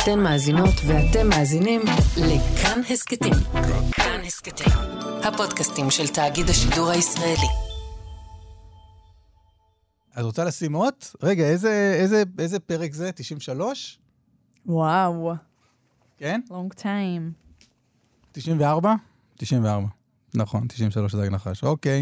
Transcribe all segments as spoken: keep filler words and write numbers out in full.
אתן מאזינות ואתם מאזינים לכאן הסקטים. כאן הסקטים, הפודקאסטים של תאגיד השידור הישראלי. את רוצה לשים עוד? רגע, איזה, איזה, איזה פרק זה? תשעים ושלוש? וואו. כן? long time. תשעים וארבע? תשעים וארבע. נכון, תשעים ושלוש זה נחש. אוקיי.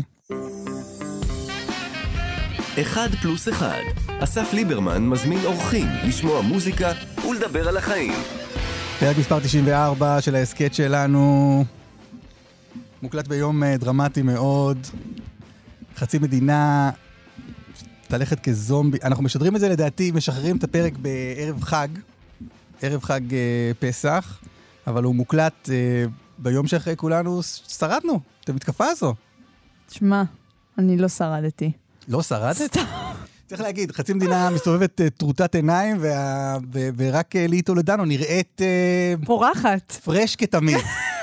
אחד פלוס אחד. אסף ליברמן מזמין אורחים לשמוע מוזיקה ולדבר על החיים. פרק מספר תשעים וארבע של ההסקט שלנו. מוקלט ביום דרמטי מאוד. חצי מדינה תלכת כזומבי. אנחנו משדרים את זה לדעתי, משחררים את הפרק בערב חג. ערב חג אה, פסח. אבל הוא מוקלט אה, ביום שאחרי כולנו שרדנו. את המתקפה הזו. תשמע, אני לא שרדתי. לא שרדת? צריך להגיד, חצי מדינה מסתובבת תרוטת עיניים, ורק לי טולדנו נראית פורחת. פרש כתמיד.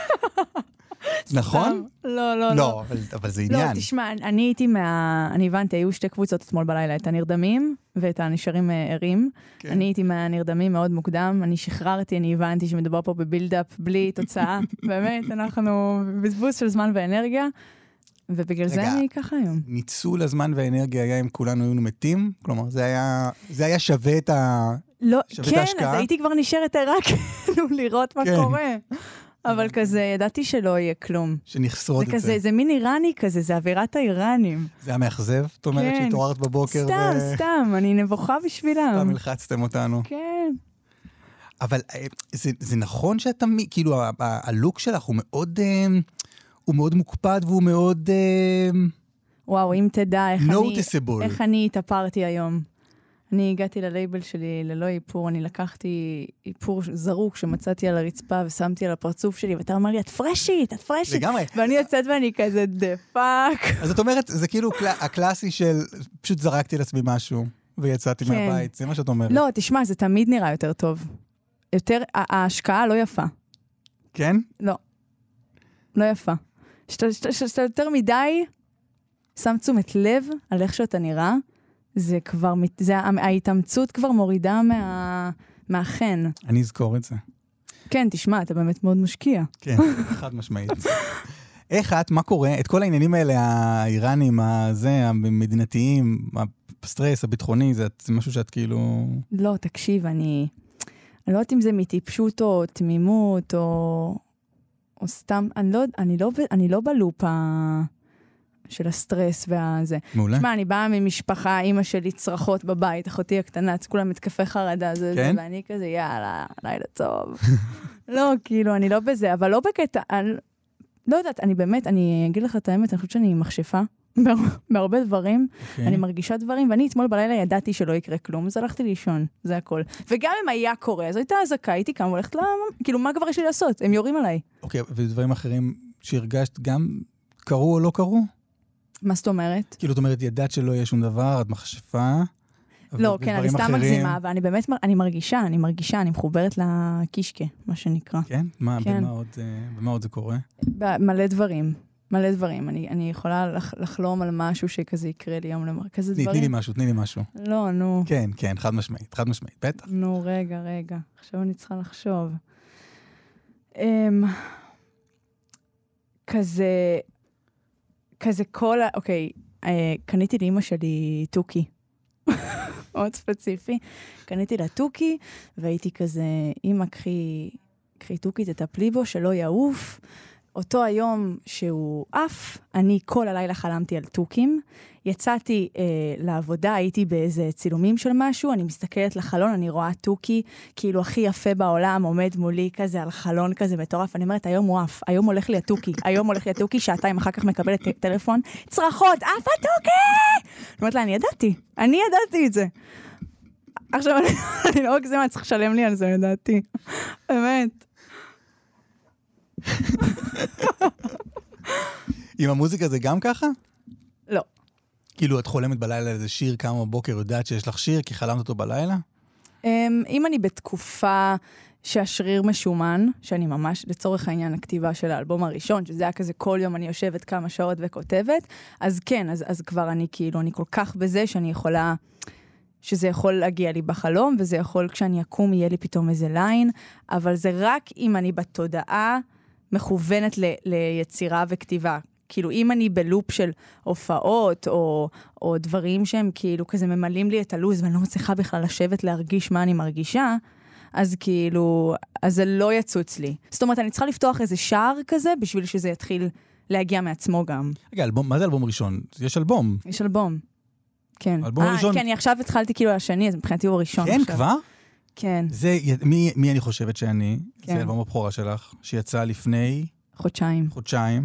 נכון? לא, לא, לא. אבל זה עניין. לא, תשמע, אני הייתי מה... אני הבנתי, היו שתי קבוצות אתמול בלילה, את הנרדמים ואת הנשארים ערים. אני הייתי מהנרדמים מאוד מוקדם, אני שחררתי, אני הבנתי שמדובר פה בבילדאפ בלי תוצאה. באמת, אנחנו בזבוז של זמן ואנרגיה. ובגלל רגע, זה אני ככה היום. ניצול הזמן והאנרגיה היה אם כולנו היינו מתים? כלומר, זה היה, זה היה שווה את ההשקעה? לא, כן, אז הייתי כבר נשארת רק לראות מה כן. קורה. אבל כזה, ידעתי שלא יהיה כלום. שנחסרות זה את כזה, זה. זה מין איראני כזה, זה אווירת האיראנים. זה היה מאכזב? זאת אומרת כן. שהתעוררת בבוקר סתם, ו... סתם, אני נבוכה בשבילם. סתם הלחצתם אותנו. כן. אבל זה, זה נכון שאתה, כאילו, ה- ה- הלוק שלך הוא מאוד... הוא מאוד מוקפד והוא מאוד... וואו, אם תדע איך noticeable. אני, איך אני התאפרתי היום. אני הגעתי ללייבל שלי ללא איפור, אני לקחתי איפור זרוק שמצאתי על הרצפה ושמתי על הפרצוף שלי, ואתה אמר לי, את פרשית, את פרשית. לגמרי. ואני יוצאת ואני כזה דפק. אז זאת אומרת, זה כאילו הקלאסי של פשוט זרקתי לעצמי משהו ויצאתי כן. מהבית, זה מה שאת אומרת. לא, תשמע, זה תמיד נראה יותר טוב. יותר, ההשקעה לא יפה. כן? לא. לא יפה. שאתה, שאתה, שאתה יותר מדי שם תשומת לב על איך שאתה נראה, זה כבר, זה, ההתאמצות כבר מורידה מה, מהחן. אני אזכור את זה. כן, תשמע, אתה באמת מאוד משקיע. כן, חד משמעית. איך את, מה קורה? את כל העניינים האלה, האיראנים, הזה, המדינתיים, הסטרס, הביטחוני, זה, זה משהו שאת כאילו... לא, תקשיב, אני, אני לא יודעת אם זה מטיפשות או תמימות או... או סתם, אני לא, אני לא, אני לא בלופה של הסטרס והזה. מעולה. תשמע, אני באה ממשפחה, אמא שלי צרחות בבית, אחותי הקטנה, כולם מתקפי חרדה, זה, כן? זה, ואני כזה, יאללה, לילה טוב. לא, כאילו, אני לא בזה, אבל לא בקטע, אני, לא יודעת, אני באמת, אני אגיד לך את האמת, אני חושבת שאני מחשפה בהרבה דברים, okay. אני מרגישה דברים, ואני אתמול בלילה ידעתי שלא יקרה כלום, אז הלכתי לישון, זה הכל. וגם אם היה קורה, אז הייתה הזקה, הייתי כמה הולכת לה, כאילו, מה כבר יש לי לעשות? הם יורים עליי. אוקיי, okay, ודברים אחרים שהרגשת גם קרו או לא קרו? מה זאת אומרת? כאילו, את אומרת, ידעת שלא יהיה שום דבר, את מחשפה? לא, כן, אני סתם מגזימה, אבל אני באמת, אני מרגישה, אני מרגישה, אני מחוברת לקישקה, מה שנקרא. כן? מה, במה עוד, במה עוד זה קורה? מלא דברים. מלא דברים. אני, אני יכולה לח, לחלום על משהו שכזה יקרה לי יום למר. כזה תני, דברים. תני לי משהו, תני לי משהו. לא, נו. כן, כן, חד משמעית, חד משמעית, בטח. נו, רגע, רגע. עכשיו אני צריכה לחשוב. Um, כזה, כזה כל ה... אוקיי, uh, קניתי לאמא שלי טוקי. מאוד ספציפי. קניתי לה טוקי, והייתי כזה, אמא, קחי, קחי טוקי, תטפלי בו, שלא יעוף. אותו היום שהוא אף, אני כל הלילה חלמתי על טוקים, יצאתי אה, לעבודה, הייתי באיזה צילומים של משהו, אני מסתכלת לחלון, אני רואה טוקי, כאילו הכי יפה בעולם, עומד מולי כזה על חלון כזה מטורף, אני אומרת, היום הוא אף, היום הולך לי הטוקי, היום הולך לי הטוקי, שעתיים אחר כך מקבלת טלפון, צרחות, אף הטוקי! אני אומרת לה, אני ידעתי, אני ידעתי את זה. עכשיו, אני, אני לא מגזימה, צריך לשלם לי על זה, ידעתי. באמת. עם המוזיקה זה גם ככה? לא. כאילו את חולמת בלילה איזה שיר, כמה בבוקר יודעת שיש לך שיר, כי חלמת אותו בלילה? אם אני בתקופה שהשריר משומן, שאני ממש לצורך העניין הכתיבה של האלבום הראשון, שזה היה כזה כל יום אני יושבת כמה שעות וכותבת, אז כן, אז, אז כבר אני כאילו, אני כל כך בזה שאני יכולה שזה יכול להגיע לי בחלום, וזה יכול כשאני אקום יהיה לי פתאום איזה ליין, אבל זה רק אם אני בתודעה מכוונת ל- ליצירה וכתיבה. כאילו, אם אני בלופ של הופעות, או, או דברים שהם כאילו כזה ממלאים לי את הלוז, ואני לא מצליחה בכלל לשבת להרגיש מה אני מרגישה, אז כאילו, אז זה לא יצוץ לי. זאת אומרת, אני צריכה לפתוח איזה שער כזה, בשביל שזה יתחיל להגיע מעצמו גם. רגע, אלבום, מה זה אלבום ראשון? יש אלבום. יש אלבום. כן. אלבום 아, ראשון. כן, אני עכשיו התחלתי כאילו השני, אז מבחינתי הוא הראשון. כן, עכשיו. כבר? כן. זה, מי, מי אני חושבת שאני? כן. זה אלבום הבכורה שלך, שיצא לפני חודשיים. חודשיים.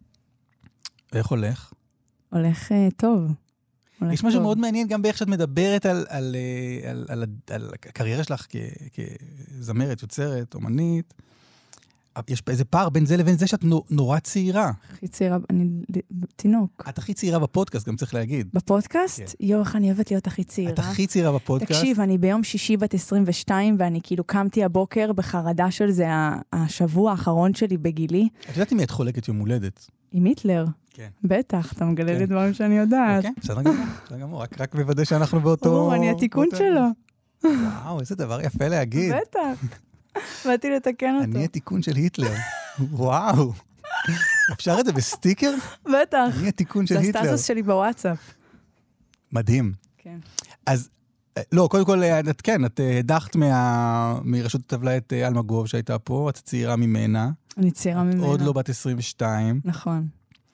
ואיך הולך? הולך uh, טוב. הולך יש משהו טוב. מאוד מעניין גם באיך שאת מדברת על, על, על, על, על, על הקריירה שלך כ, כזמרת, יוצרת, אומנית. יש איזה פער בין זה לבין זה שאת נורא צעירה. הכי צעירה, אני תינוק. את הכי צעירה בפודקאסט, גם צריך להגיד. בפודקאסט? כן. יו, איך אני אוהבת להיות הכי צעירה. את הכי צעירה בפודקאסט. תקשיב, אני ביום שישי בת עשרים ושתיים, ואני כאילו קמתי הבוקר בחרדה של זה, השבוע האחרון שלי בגילי. את יודעת אם את חולקת יום הולדת? עם היטלר. כן. בטח, אתה מגלה כן. לי דברים שאני יודעת. אוקיי, בסדר גמור, בסדר גמור. רק, רק בוודא שאנחנו באותו... ברור, אני התיקון באותו... שלו. וואו, איזה דבר יפה להגיד. בטח. באתי לתקן אותו. אני התיקון של היטלר. וואו. אפשר את זה בסטיקר? בטח. אני התיקון של זה היטלר. הסטטוס שלי בוואטסאפ. מדהים. כן. אז, לא, קודם כל, את כן, את הדחת מה... מרשות הטבלה את אלמה גוב שהייתה פה, את צעירה ממנה. אני צעירה ממנה. עוד לא בת עשרים ושתיים. נכון.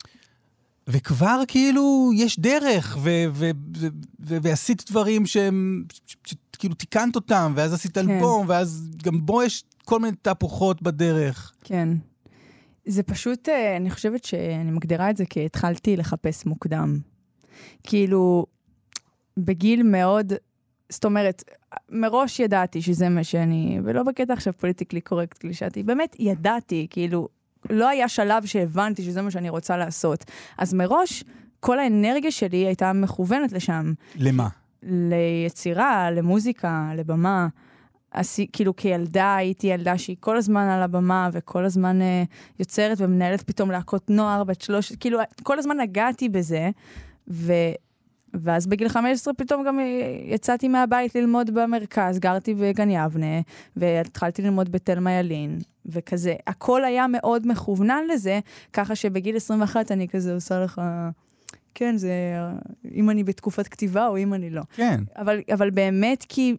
וכבר כאילו יש דרך, ו- ו- ו- ו- ועשית דברים שהם, כאילו תיקנת אותם, ואז עשית אלבום, ואז גם בו יש כל מיני תהפוכות בדרך. כן. זה פשוט, אני חושבת שאני מגדירה את זה כי התחלתי לחפש מוקדם. כאילו, בגיל מאוד, זאת אומרת, מראש ידעתי שזה מה שאני, ולא בקטע עכשיו פוליטיקלי קורקט, קלישאתי, באמת ידעתי, כאילו, לא היה שלב שהבנתי שזה מה שאני רוצה לעשות. אז מראש, כל האנרגיה שלי הייתה מכוונת לשם. למה? ליצירה, למוזיקה, לבמה. אז, כאילו כילדה, הייתי ילדה שהיא כל הזמן על הבמה, וכל הזמן אה, יוצרת ומנהלת פתאום להקות נוער, בת שלוש, כאילו כל הזמן נגעתי בזה, ו... ואז בגיל חמש עשרה פתאום גם יצאתי מהבית ללמוד במרכז, גרתי בגן יבנה, והתחלתי ללמוד בתל מיילין, וכזה, הכל היה מאוד מכוונן לזה, ככה שבגיל עשרים ואחת אני כזה עושה לך, כן, זה, אם אני בתקופת כתיבה או אם אני לא. כן. אבל, אבל באמת כי,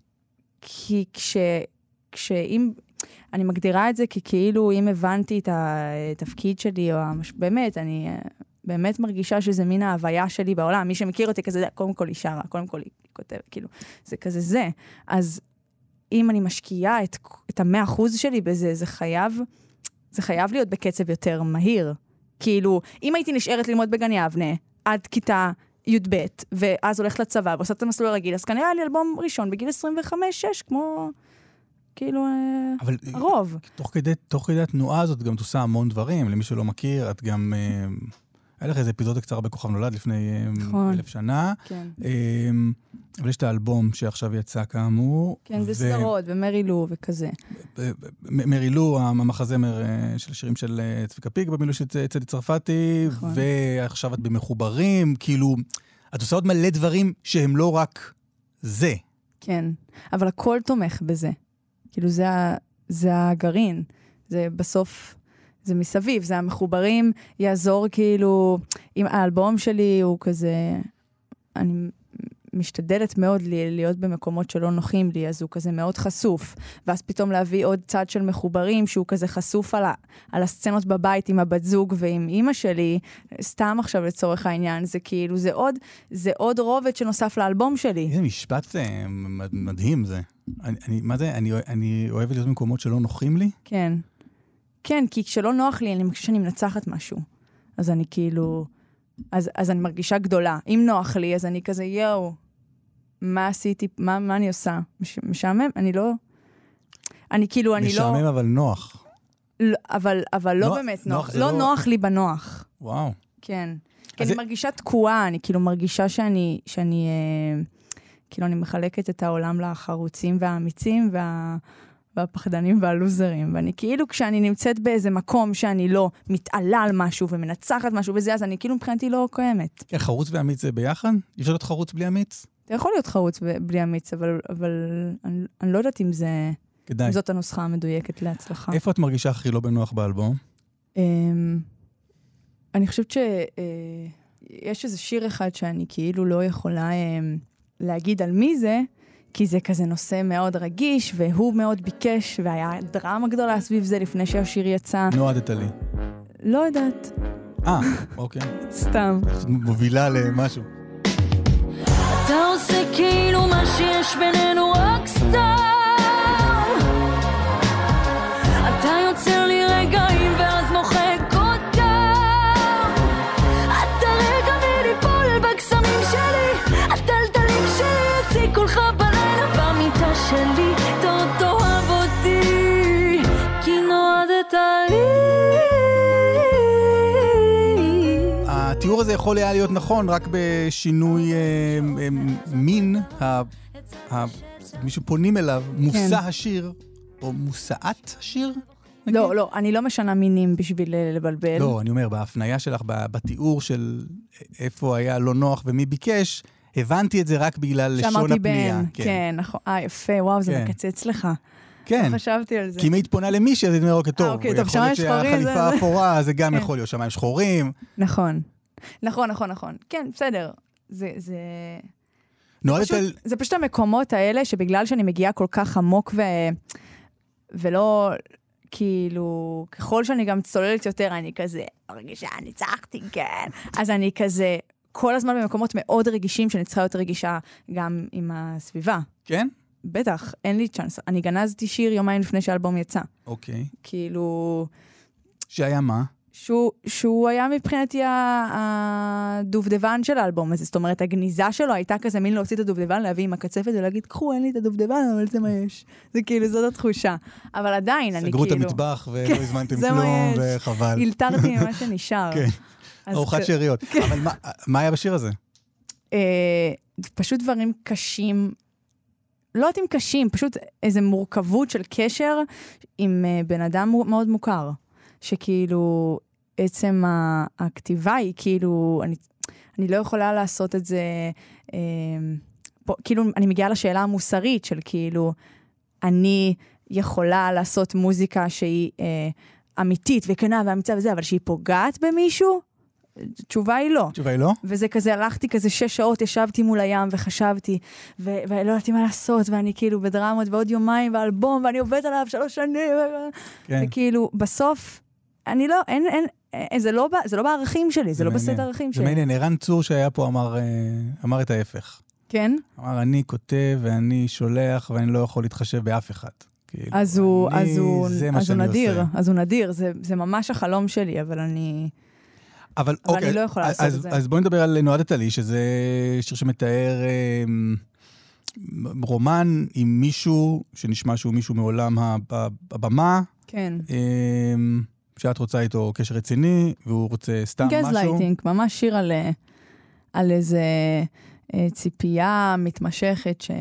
כי כש, כשאם, אני מגדירה את זה כי כאילו אם הבנתי את התפקיד שלי, או המש... באמת, אני באמת מרגישה שזה מין ההוויה שלי בעולם, מי שמכיר אותי כזה, קודם כל היא שרה, קודם כל היא כותבת, כאילו, זה כזה זה. אז אם אני משקיעה את, את המאה אחוז שלי בזה, זה חייב, זה חייב להיות בקצב יותר מהיר. כאילו, אם הייתי נשארת ללמוד בגן יבנה, עד כיתה י' ב', ואז הולכת לצבא, ועושה את המסלול הרגיל, אז כנראה היה לי אלבום ראשון בגיל עשרים וחמש שש, כמו, כאילו, אבל, הרוב. תוך כדי, תוך כדי התנועה הזאת גם תעושה המון דברים, למי שלא מכיר, את גם... היה לך איזה אפיזודה קצרה בכוכב נולד לפני נכון. אלף שנה. כן. אבל יש את האלבום שעכשיו יצא כאמור. כן, בסדרות, ו... ומרילו וכזה. מרילו, המחזמר של שירים של צביקה פיק, במילוי של צדי צרפתי, נכון. ועכשיו את במחוברים, כאילו, את עושה עוד מלא דברים שהם לא רק זה. כן, אבל הכל תומך בזה. כאילו, זה, זה הגרעין. זה בסוף... זה מסביב, זה המחוברים, יעזור כאילו, אם האלבום שלי הוא כזה, אני משתדלת מאוד להיות במקומות שלא נוחים לי, אז הוא כזה מאוד חשוף, ואז פתאום להביא עוד צד של מחוברים, שהוא כזה חשוף על, ה, על הסצנות בבית עם הבת זוג ועם אמא שלי, סתם עכשיו לצורך העניין, זה כאילו, זה עוד, זה עוד רובד שנוסף לאלבום שלי. איזה משפט מדהים זה. אני, אני, מה זה? אני, אני אוהבת להיות במקומות שלא נוחים לי? כן. כן, כי כשלא נוח לי, אני מרגישה שאני מנצחת משהו. אז אני כאילו... אז, אז אני מרגישה גדולה. אם נוח לי, אז אני כזה, יואו, מה עשיתי, מה, מה אני עושה? מש, משעמם? אני לא... אני כאילו, אני משעמם, לא... משעמם אבל נוח. לא, אבל, אבל לא, לא באמת נוח. לא, לא נוח לי בנוח. וואו. כן. כי אני זה... מרגישה תקועה, אני כאילו מרגישה שאני... שאני אה, כאילו, אני מחלקת את העולם לחרוצים והאמיצים וה... והפחדנים והלוזרים, ואני כאילו כשאני נמצאת באיזה מקום שאני לא מתעלה על משהו ומנצחת משהו וזה, אז אני כאילו מבחינתי לא קיימת. כן, חרוץ ואמיץ זה ביחד? אי אפשר להיות חרוץ בלי אמיץ? אתה יכול להיות חרוץ בלי אמיץ, אבל, אבל אני, אני לא יודעת אם זה, אם זאת הנוסחה המדויקת להצלחה. איפה את מרגישה הכי לא בנוח באלבום? אני חושבת שיש איזה שיר אחד שאני כאילו לא יכולה להגיד על מי זה, כי זה כזה נושא מאוד רגיש, והוא מאוד ביקש, והיה דרמה גדולה סביב זה לפני שהשיר יצא. נועדת לי. לא יודעת. אה, אוקיי. סתם. מובילה למשהו. אתה עושה כאילו מה שיש בינינו רק סתם. אתה יוצר לי רגעים ואז מוחק אותם. אתה רגע מליפול בקסמים שלי, הטלטלים שלי יציקו לך בלילה במיטה שלי. אתה תאהב אותי כי נועדת לי. התיאור הזה יכול היה להיות נכון רק בשינוי אה, אה, מין, ה, ה, מישהו פונים אליו, מושא כן. השיר, או מושאת השיר? נגיד? לא, לא, אני לא משנה מינים בשביל לבלבל. לא, אני אומר, בהפניה שלך, בתיאור של איפה היה לא נוח ומי ביקש, הבנתי את זה רק בגלל לשון הפנייה. בן, כן. כן, נכון. אה, יפה, וואו, זה כן. מקצץ לך. כן. לא חשבתי על זה. כי אם היית פונה למישהו, אז היא אומר, טוב, אוקיי, טוב, יכול להיות שהחליפה אפורה, זה גם יכול להיות שמיים שחורים. נכון. נכון, נכון, נכון. כן, בסדר. זה, זה... נועדת על... זה פשוט המקומות האלה, שבגלל שאני מגיעה כל כך עמוק ו... ולא, כאילו, ככל שאני גם צוללת יותר, אני כזה, הרגישה, אני צחקתי, כן. אז אני כזה, כל הזמן במקומות מאוד רגישים, שאני צריכה יותר רגישה גם עם הסביבה. כן? בטח, אין לי צ'אנס. אני גנזתי שיר יומיים לפני שהאלבום יצא. אוקיי. כאילו... שהיה מה? שהוא, שהוא היה מבחינתי הדובדבן של האלבום הזה. זאת אומרת, הגניזה שלו הייתה כזה מין להוציא את הדובדבן, להביא עם הקצפת ולהגיד, קחו, אין לי את הדובדבן, אבל זה מה יש. זה כאילו, זאת התחושה. אבל עדיין, אני כאילו... סגרו את המטבח ולא הזמנתם כלום, וחבל. הילתרתי ממה שנשאר. כן. ארוחת שאריות. אבל מה היה בשיר הזה? פשוט דברים קשים, לא יודעת אם קשים, פשוט איזו מורכבות של קשר עם בן אדם מאוד מוכר. שכאילו, עצם הכתיבה היא כאילו, אני, אני לא יכולה לעשות את זה, אה, פה, כאילו, אני מגיעה לשאלה המוסרית של כאילו, אני יכולה לעשות מוזיקה שהיא אה, אמיתית וכנה ואמיצה וזה, אבל שהיא פוגעת במישהו? תשובה היא לא. תשובה היא לא? וזה כזה, הלכתי כזה שש שעות, ישבתי מול הים וחשבתי, ו- ולא יודעתי מה לעשות, ואני כאילו בדרמות ועוד יומיים ואלבום, ואני עובדת עליו שלוש שנים, כן. וכאילו, בסוף, אני לא, אין, אין, זה לא, זה לא בערכים שלי, זה, זה לא בסט הערכים שלי. זה מעניין, ערן צור שהיה פה אמר, אמר את ההפך. כן? אמר, אני כותב ואני שולח, ואני לא יכול להתחשב באף אחד. כאילו, אז הוא, אני, אז הוא, אז הוא נדיר, עושה. אז הוא נדיר, זה, זה ממש החלום שלי, אבל אני... אבל, אבל אוקיי, אני לא יכולה לעשות אז, את זה. אז בואי נדבר על נועדת לי, שזה שיר שמתאר אה, רומן עם מישהו, שנשמע שהוא מישהו מעולם הבמה. כן. אה, שאת רוצה איתו קשר רציני, והוא רוצה סתם משהו. גזלייטינג, ממש שיר על, על איזה אה, ציפייה מתמשכת ש...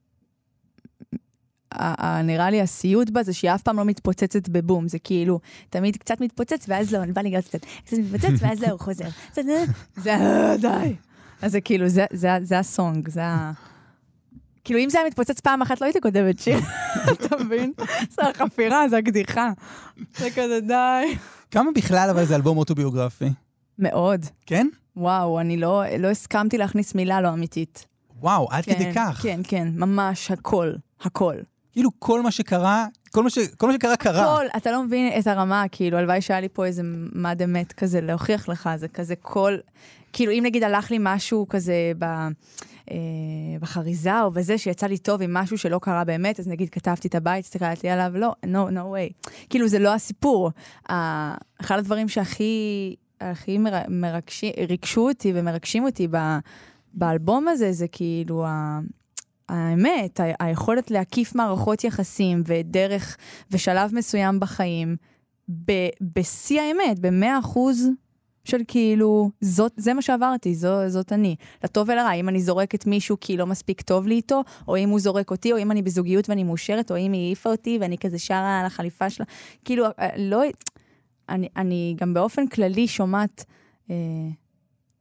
נראה לי הסיוט בה זה שהיא אף פעם לא מתפוצצת בבום, זה כאילו תמיד קצת מתפוצץ ואז לא, אני בא לגלל קצת, קצת מתפוצץ ואז לא, הוא חוזר. זה די. אז זה כאילו, זה הסונג, זה ה... כאילו אם זה היה מתפוצץ פעם אחת לא הייתי כותבת שיר, אתה מבין? זה החפירה, זה הקדיחה. זה כזה די. כמה בכלל אבל זה אלבום אוטוביוגרפי? מאוד. כן? וואו, אני לא הסכמתי להכניס מילה לא אמיתית. וואו, עד כדי כך. כן, כן, ממש הכל, הכל. כאילו כל מה שקרה, כל מה, ש... כל מה שקרה קרה. כל, אתה לא מבין את הרמה, כאילו, הלוואי שהיה לי פה איזה מד אמת כזה, להוכיח לך, זה כזה כל, כאילו, אם נגיד הלך לי משהו כזה ב, אה, בחריזה או בזה, שיצא לי טוב עם משהו שלא קרה באמת, אז נגיד כתבתי את הבית, הסתכלתי עליו, לא, no, no way. כאילו, זה לא הסיפור. אה, אחד הדברים שהכי, הכי מר, מרגשי, ריגשו אותי ומרגשים אותי ב, באלבום הזה, זה כאילו, ה... האמת, ה- היכולת להקיף מערכות יחסים ודרך ושלב מסוים בחיים, ב- בשיא האמת, במאה אחוז של כאילו, זאת, זה מה שעברתי, זו, זאת אני. לטוב ולרע, אם אני זורקת מישהו כי לא מספיק טוב לי איתו, או אם הוא זורק אותי, או אם אני בזוגיות ואני מאושרת, או אם היא העיפה אותי ואני כזה שרה על החליפה שלה. כאילו, לא, אני, אני גם באופן כללי שומעת, אה,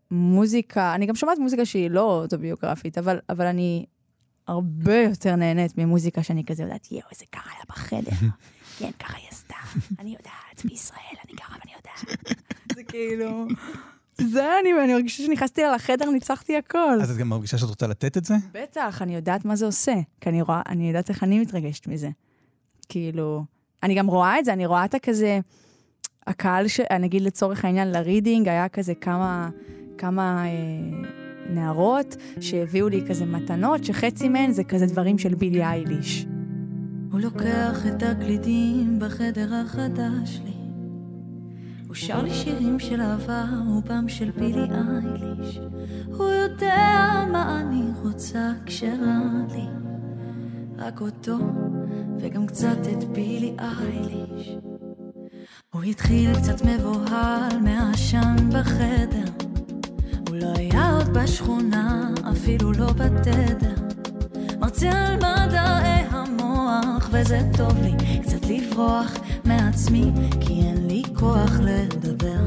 מוזיקה, אני גם שומעת מוזיקה שהיא לא אוטוביוגרפית, אבל, אבל אני הרבה יותר נהנית ממוזיקה שאני כזה יודעת, יאו, איזה קרה לה בחדר. כן, ככה היא עשתה. אני יודעת, בישראל, אני גרה ואני יודעת. זה כאילו... זה אני, ואני מרגישה שנכנסתי לה לחדר, ניצחתי הכל. אז את גם מרגישה שאת רוצה לתת את זה? בטח, אני יודעת מה זה עושה. כי אני רואה, אני יודעת איך אני מתרגשת מזה. כאילו, אני גם רואה את זה, אני רואה את כזה, הקהל, ש... אני אגיד לצורך העניין, לרידינג, היה כזה כמה, כמה אה, נערות, שהביאו לי כזה מתנות, שחצי מהן זה כזה דברים של בילי אייליש. הוא לוקח את הקלידים בחדר החדש לי, הוא שר לי שירים של אהבה, רובם של בילי אייליש. הוא יודע מה אני רוצה כשרע לי, רק אותו וגם קצת את בילי אייליש. הוא התחיל קצת מבוהל מהעשן בחדר, הוא לא היה עוד בשכונה, אפילו לא בתדר. מרצה על מדעי המוח, וזה טוב לי קצת לברוח מעצמי, כי אין לי כוח לדבר.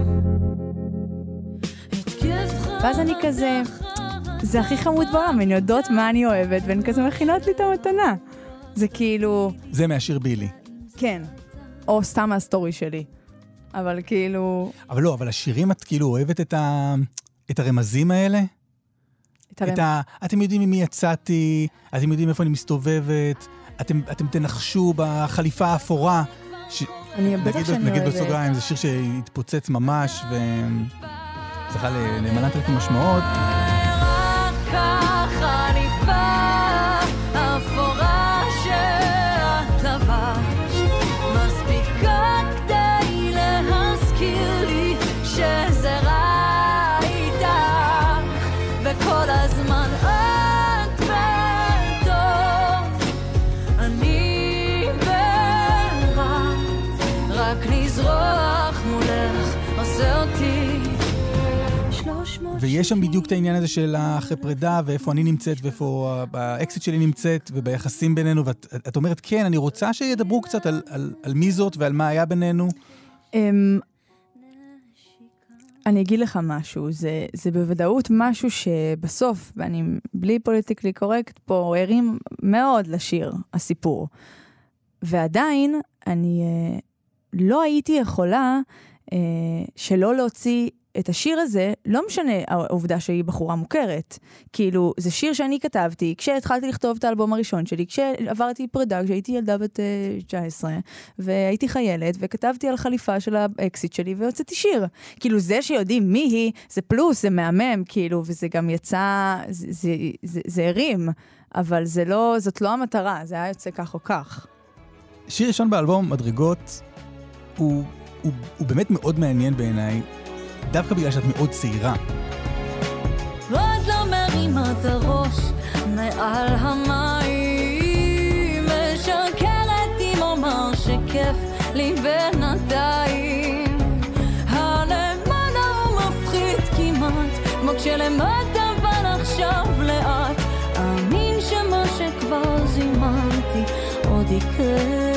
ואז אני כזה, זה הכי חמוד בעולם, הן יודעות מה אני אוהבת, והן כזה מכינות לי את המתנה. זה כאילו... זה מהשיר בילי. כן. או סתם מהסטורי שלי. אבל כאילו... אבל לא, אבל השירים את כאילו אוהבת את, ה... את הרמזים האלה? את הרמז... את ה... אתם יודעים ממי יצאתי, אתם יודעים איפה אני מסתובבת, אתם, אתם תנחשו בחליפה האפורה. ש... אני בטח שאני נגיד אוהבת. בסוגריים, זה שיר שהתפוצץ ממש, וצריכה למנת אלפי משמעות. רק ככה נפעה אפורה שאת לבשת, מספיקה כדי להזכיר לי שזה רע איתך, וכל הזמן את בטוב, אני ברע, רק לזרוח מולך עושה אותי. ויש שם בדיוק את העניין הזה של אחרי פרידה, ואיפה אני נמצאת, ואיפה האקסיט שלי נמצאת, וביחסים בינינו, ואת את אומרת, כן, אני רוצה שידברו קצת על, על, על מי זאת ועל מה היה בינינו. Um, אני אגיד לך משהו, זה, זה בוודאות משהו שבסוף, ואני בלי פוליטיקלי קורקט, פה ערים מאוד לשיר, הסיפור. ועדיין, אני uh, לא הייתי יכולה uh, שלא להוציא את השיר הזה, לא משנה העובדה שהיא בחורה מוכרת. כאילו, זה שיר שאני כתבתי, כשהתחלתי לכתוב את האלבום הראשון שלי, כשעברתי פרידה, כשהייתי ילדה בת תשע עשרה, והייתי חיילת, וכתבתי על חליפה של האקסיט שלי, והוצאתי שיר. כאילו, זה שיודעים מי היא, זה פלוס, זה מהמם, כאילו, וזה גם יצא, זה, זה, זה, זה הרים, אבל זה לא, זאת לא המטרה, זה היה יוצא כך או כך. שיר ראשון באלבום, מדרגות, הוא, הוא, הוא באמת מאוד מעניין בעיניי, דווקא בגלל שאת מאוד צעירה. עוד לא מרימה את הראש מעל המים, משקרת עם אומר שכיף לי בינתיים. הלמעלה הוא מפחיד כמעט, כמו כשלמטה אבל עכשיו לאט, אמין שמה שכבר זימנתי עוד יקרה.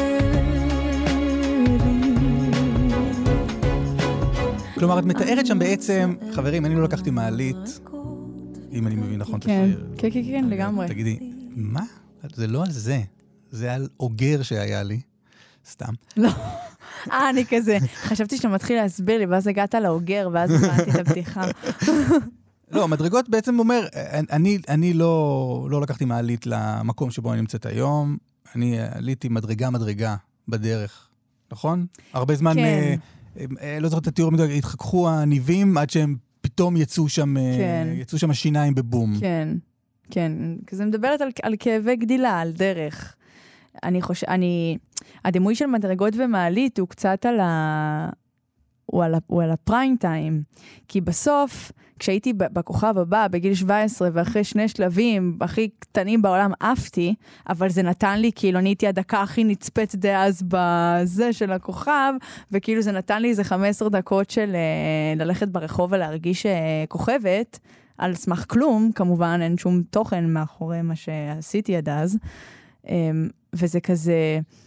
כלומר, את מתארת שם בעצם, חברים, אני לא לקחתי מעלית, אם אני מבין נכון את השיר. כן, כן, כן, לגמרי. תגידי, מה? זה לא על זה, זה על אוגר שהיה לי, סתם. לא, אה, אני כזה, חשבתי שאתה מתחיל להסביר לי, ואז הגעת לאוגר, ואז הבנתי את הבדיחה. לא, מדרגות בעצם אומר, אני, אני לא, לא לקחתי מעלית למקום שבו אני נמצאת היום, אני עליתי מדרגה מדרגה בדרך, נכון? הרבה זמן... כן. לא זוכרת את התיאור מדויק, התחככו הניבים עד שהם פתאום יצאו שם, כן. יצאו שם השיניים בבום. כן, כן. כזה מדברת על, על כאבי גדילה, על דרך. אני חושב, אני, הדימוי של מדרגות ומעלית הוא קצת על ה... הוא על, הוא על הפריים טיים. כי בסוף, כשהייתי בכוכב הבא, בגיל שבע עשרה, ואחרי שני שלבים הכי קטנים בעולם, עפתי, אבל זה נתן לי, כאילו, אני הייתי הדקה הכי נצפת דאז בזה של הכוכב, וכאילו זה נתן לי איזה חמש עשרה דקות של uh, ללכת ברחוב ולהרגיש uh, כוכבת, על סמך כלום, כמובן, אין שום תוכן מאחורי מה שעשיתי עד אז. Um, וזה כזה...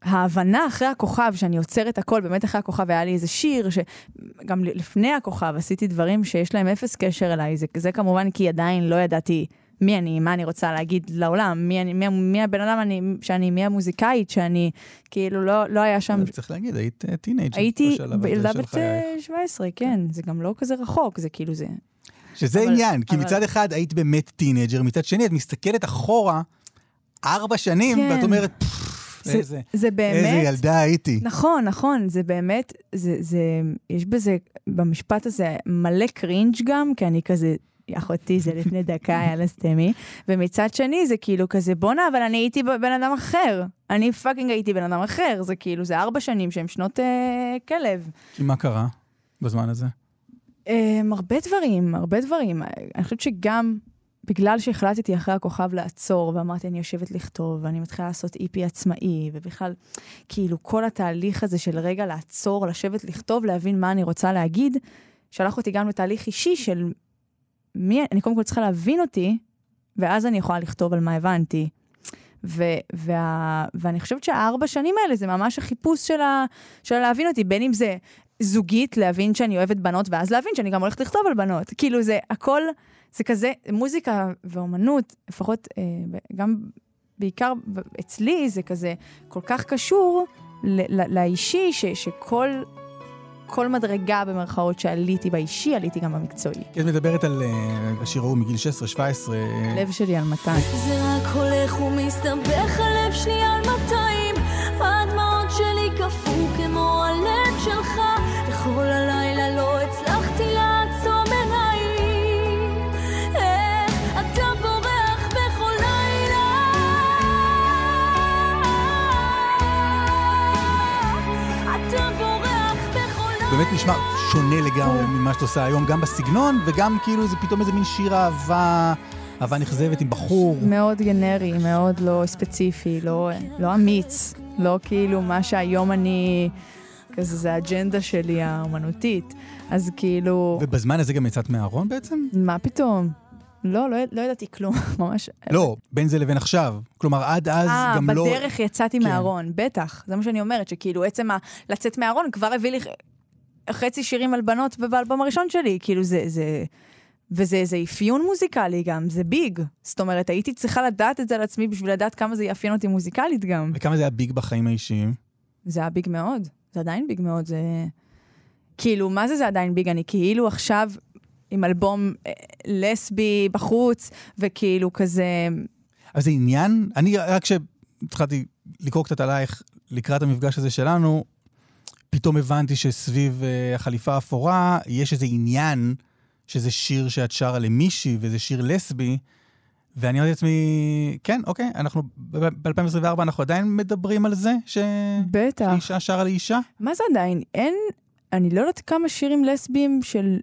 ההבנה אחרי הכוכב, שאני עוצרת הכל, באמת אחרי הכוכב היה לי איזה שיר, שגם לפני הכוכב עשיתי דברים שיש להם אפס קשר אליי, זה, זה כמובן כי עדיין לא ידעתי מי אני, מה אני רוצה להגיד לעולם, מי, אני, מי, מי הבן אדם אני, שאני, מי המוזיקאית, שאני, כאילו לא, לא היה שם... צריך להגיד, היית טינאג' הייתי בילדה בת שבע עשרה, כן, זה גם לא כזה רחוק, זה כאילו זה... שזה אבל, עניין, כי אבל... מצד אחד היית באמת טינאג'ר, מצד שני את מסתכלת אחורה ארבע שנים, כן. ואת אומרת, זה, איזה, זה באמת... איזה ילדה הייתי. נכון, נכון, זה באמת, זה, זה, יש בזה, במשפט הזה מלא קרינג' גם, כי אני כזה... אחותי זה לפני דקה היה לסתמי, ומצד שני זה כאילו כזה בונה, אבל אני הייתי בן אדם אחר, אני פאקינג הייתי בן אדם אחר, זה כאילו, זה ארבע שנים שהם שנות אה, כלב. כי מה קרה בזמן הזה? אה, הרבה דברים, הרבה דברים. אני חושבת שגם בגלל שהחלטתי אחרי הכוכב לעצור, ואמרתי אני יושבת לכתוב, ואני מתחילה לעשות איפי עצמאי, ובכלל כאילו כל התהליך הזה של רגע לעצור, לשבת לכתוב, להבין מה אני רוצה להגיד, שלח אותי גם לתהליך אישי של מי, אני קודם כל צריכה להבין אותי, ואז אני יכולה לכתוב על מה הבנתי. ו, וה, ואני חושבת שהארבע שנים האלה, זה ממש החיפוש של, ה, של להבין אותי, בין אם זה זוגית, להבין שאני אוהבת בנות, ואז להבין שאני גם הולכת לכתוב על בנות. כאילו זה הכל, זה כזה, מוזיקה ואומנות, לפחות אה, גם בעיקר אצלי, זה כזה כל כך קשור ל, ל, לאישי, ש, שכל... כל מדרגה במרכאות שעליתי באישי, עליתי גם במקצועי. כי את מדברת על השיר ההוא מגיל שש עשרה שבע עשרה. לב שלי על מאתיים. זה רק הולך ומסתבך הלב שלי על מאתיים, הדמעות שלי קפוא כמו הלב שלך, וכל הלילה לא הצלחתי לעצום עיניים. איך אתה בורח בכל לילה, אתה בורח. באמת נשמע שונה לגמרי ממה שאת עושה היום, גם בסגנון, וגם כאילו זה פתאום איזה מין שיר אהבה, אהבה נכזבת עם בחור. מאוד גנרי, מאוד לא ספציפי, לא, לא אמיץ, לא כאילו מה שהיום אני, כזה זה האג'נדה שלי האומנותית, אז כאילו... ובזמן הזה גם יצאת מהארון בעצם? מה פתאום? לא, לא, לא ידעתי כלום, ממש... לא, בין זה לבין עכשיו. כלומר, עד אז 아, גם לא... אה, בדרך יצאתי כן. מהארון, בטח. זה מה שאני אומרת, שכאילו עצם ה... לצאת מהארון כבר הביא לי חצי שירים על בנות באלבום הראשון שלי, כאילו זה... זה... וזה זה אפיון מוזיקלי גם, זה ביג. זאת אומרת, הייתי צריכה לדעת את זה על עצמי בשביל לדעת כמה זה יאפיין אותי מוזיקלית גם. וכמה זה היה ביג בחיים האישיים? זה היה ביג מאוד. זה עדיין ביג מאוד. זה... כאילו, מה זה זה עדיין ביג? אני כאילו עכשיו עם אלבום לסבי בחוץ, וכאילו כזה... אבל זה עניין? אני רק כשהתחלתי לקרוא קצת עלייך לקראת המפגש הזה שלנו, פתאום הבנתי שסביב uh, החליפה האפורה, יש איזה עניין שזה שיר שאת שרה למישהי, וזה שיר לסבי, ואני אמרתי לעצמי, כן, אוקיי, אנחנו ב-אלפיים עשרים וארבע אנחנו עדיין מדברים על זה, ש... בטח. שאישה שרה לאישה? מה זה עדיין? אין, אני לא יודעת כמה שירים לסביים של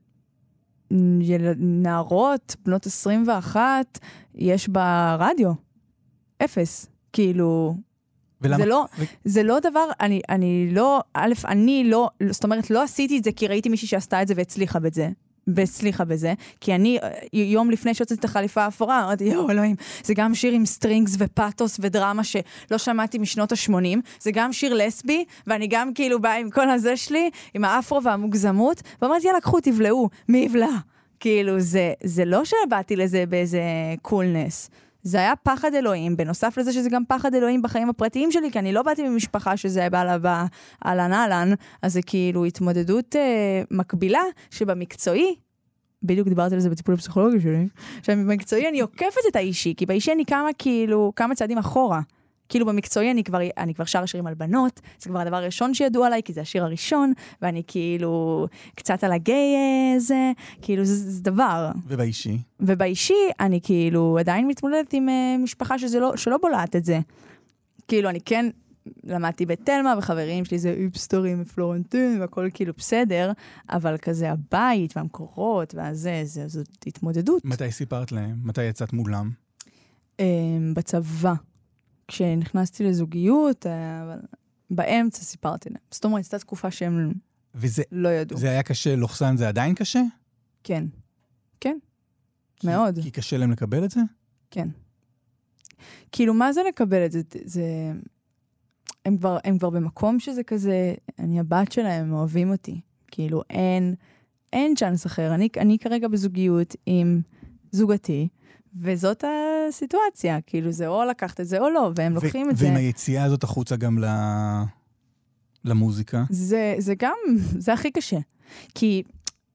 נערות, בנות עשרים ואחת, יש ברדיו. אפס. כאילו... ולמה? זה לא, ו... זה לא דבר, אני, אני לא, א', אני לא, זאת אומרת, לא עשיתי את זה כי ראיתי מישהי שעשתה את זה והצליחה בזה. והצליחה בזה, כי אני יום לפני שהוצאתי את החליפה האפורה, אמרתי, יואו אלוהים, זה גם שיר עם סטרינגס ופאטוס ודרמה שלא שמעתי משנות ה-שמונים, זה גם שיר לסבי, ואני גם כאילו באה עם כל הזה שלי, עם האפרו והמוגזמות, ואמרתי, יאללה, קחו, תבלעו, מי יבלע? כאילו, זה, זה לא שבאתי לזה באיזה קולנס, זה היה פחד אלוהים, בנוסף לזה שזה גם פחד אלוהים בחיים הפרטיים שלי, כי אני לא באתי ממשפחה שזה בא לה באלן אלן, אז זה כאילו התמודדות אה, מקבילה, שבמקצועי, בדיוק דיברתי על זה בטיפול הפסיכולוגי שלי, שבמקצועי אני עוקפת את האישי, כי באישי אני כמה כאילו, כמה צעדים אחורה. כאילו במקצועי אני כבר, אני כבר שר שירים על בנות, זה כבר הדבר הראשון שידוע עליי, כי זה השיר הראשון, ואני כאילו קצת על הגיי זה, כאילו זה, זה דבר. ובאישי? ובאישי אני כאילו עדיין מתמודדת עם uh, משפחה שזה לא, שלא בולעת את זה. כאילו אני כן למדתי בתלמה, וחברים שלי זה איפסטורים ופלורנטין, והכל כאילו בסדר, אבל כזה הבית והמקורות, והזה, זה, זאת התמודדות. מתי סיפרת להם? מתי יצאת מולם? Um, בצבא. כשנכנסתי לזוגיות, אבל באמצע סיפרתי להם. זאת אומרת, הייתה תקופה שהם וזה, לא ידעו. זה היה קשה, לוחסן, זה עדיין קשה? כן. כן. כי, מאוד. כי קשה להם לקבל את זה? כן. כאילו, מה זה לקבל את זה? זה... הם כבר, הם כבר במקום שזה כזה, אני הבת שלהם, אוהבים אותי. כאילו, אין, אין צ'אנס אחר. אני, אני כרגע בזוגיות עם זוגתי, וזאת הסיטואציה. כאילו, זה או לקחת את זה או לא, והם לוקחים את זה. ועם היציאה הזאת החוצה גם ל... למוזיקה? זה, זה גם, זה הכי קשה. כי,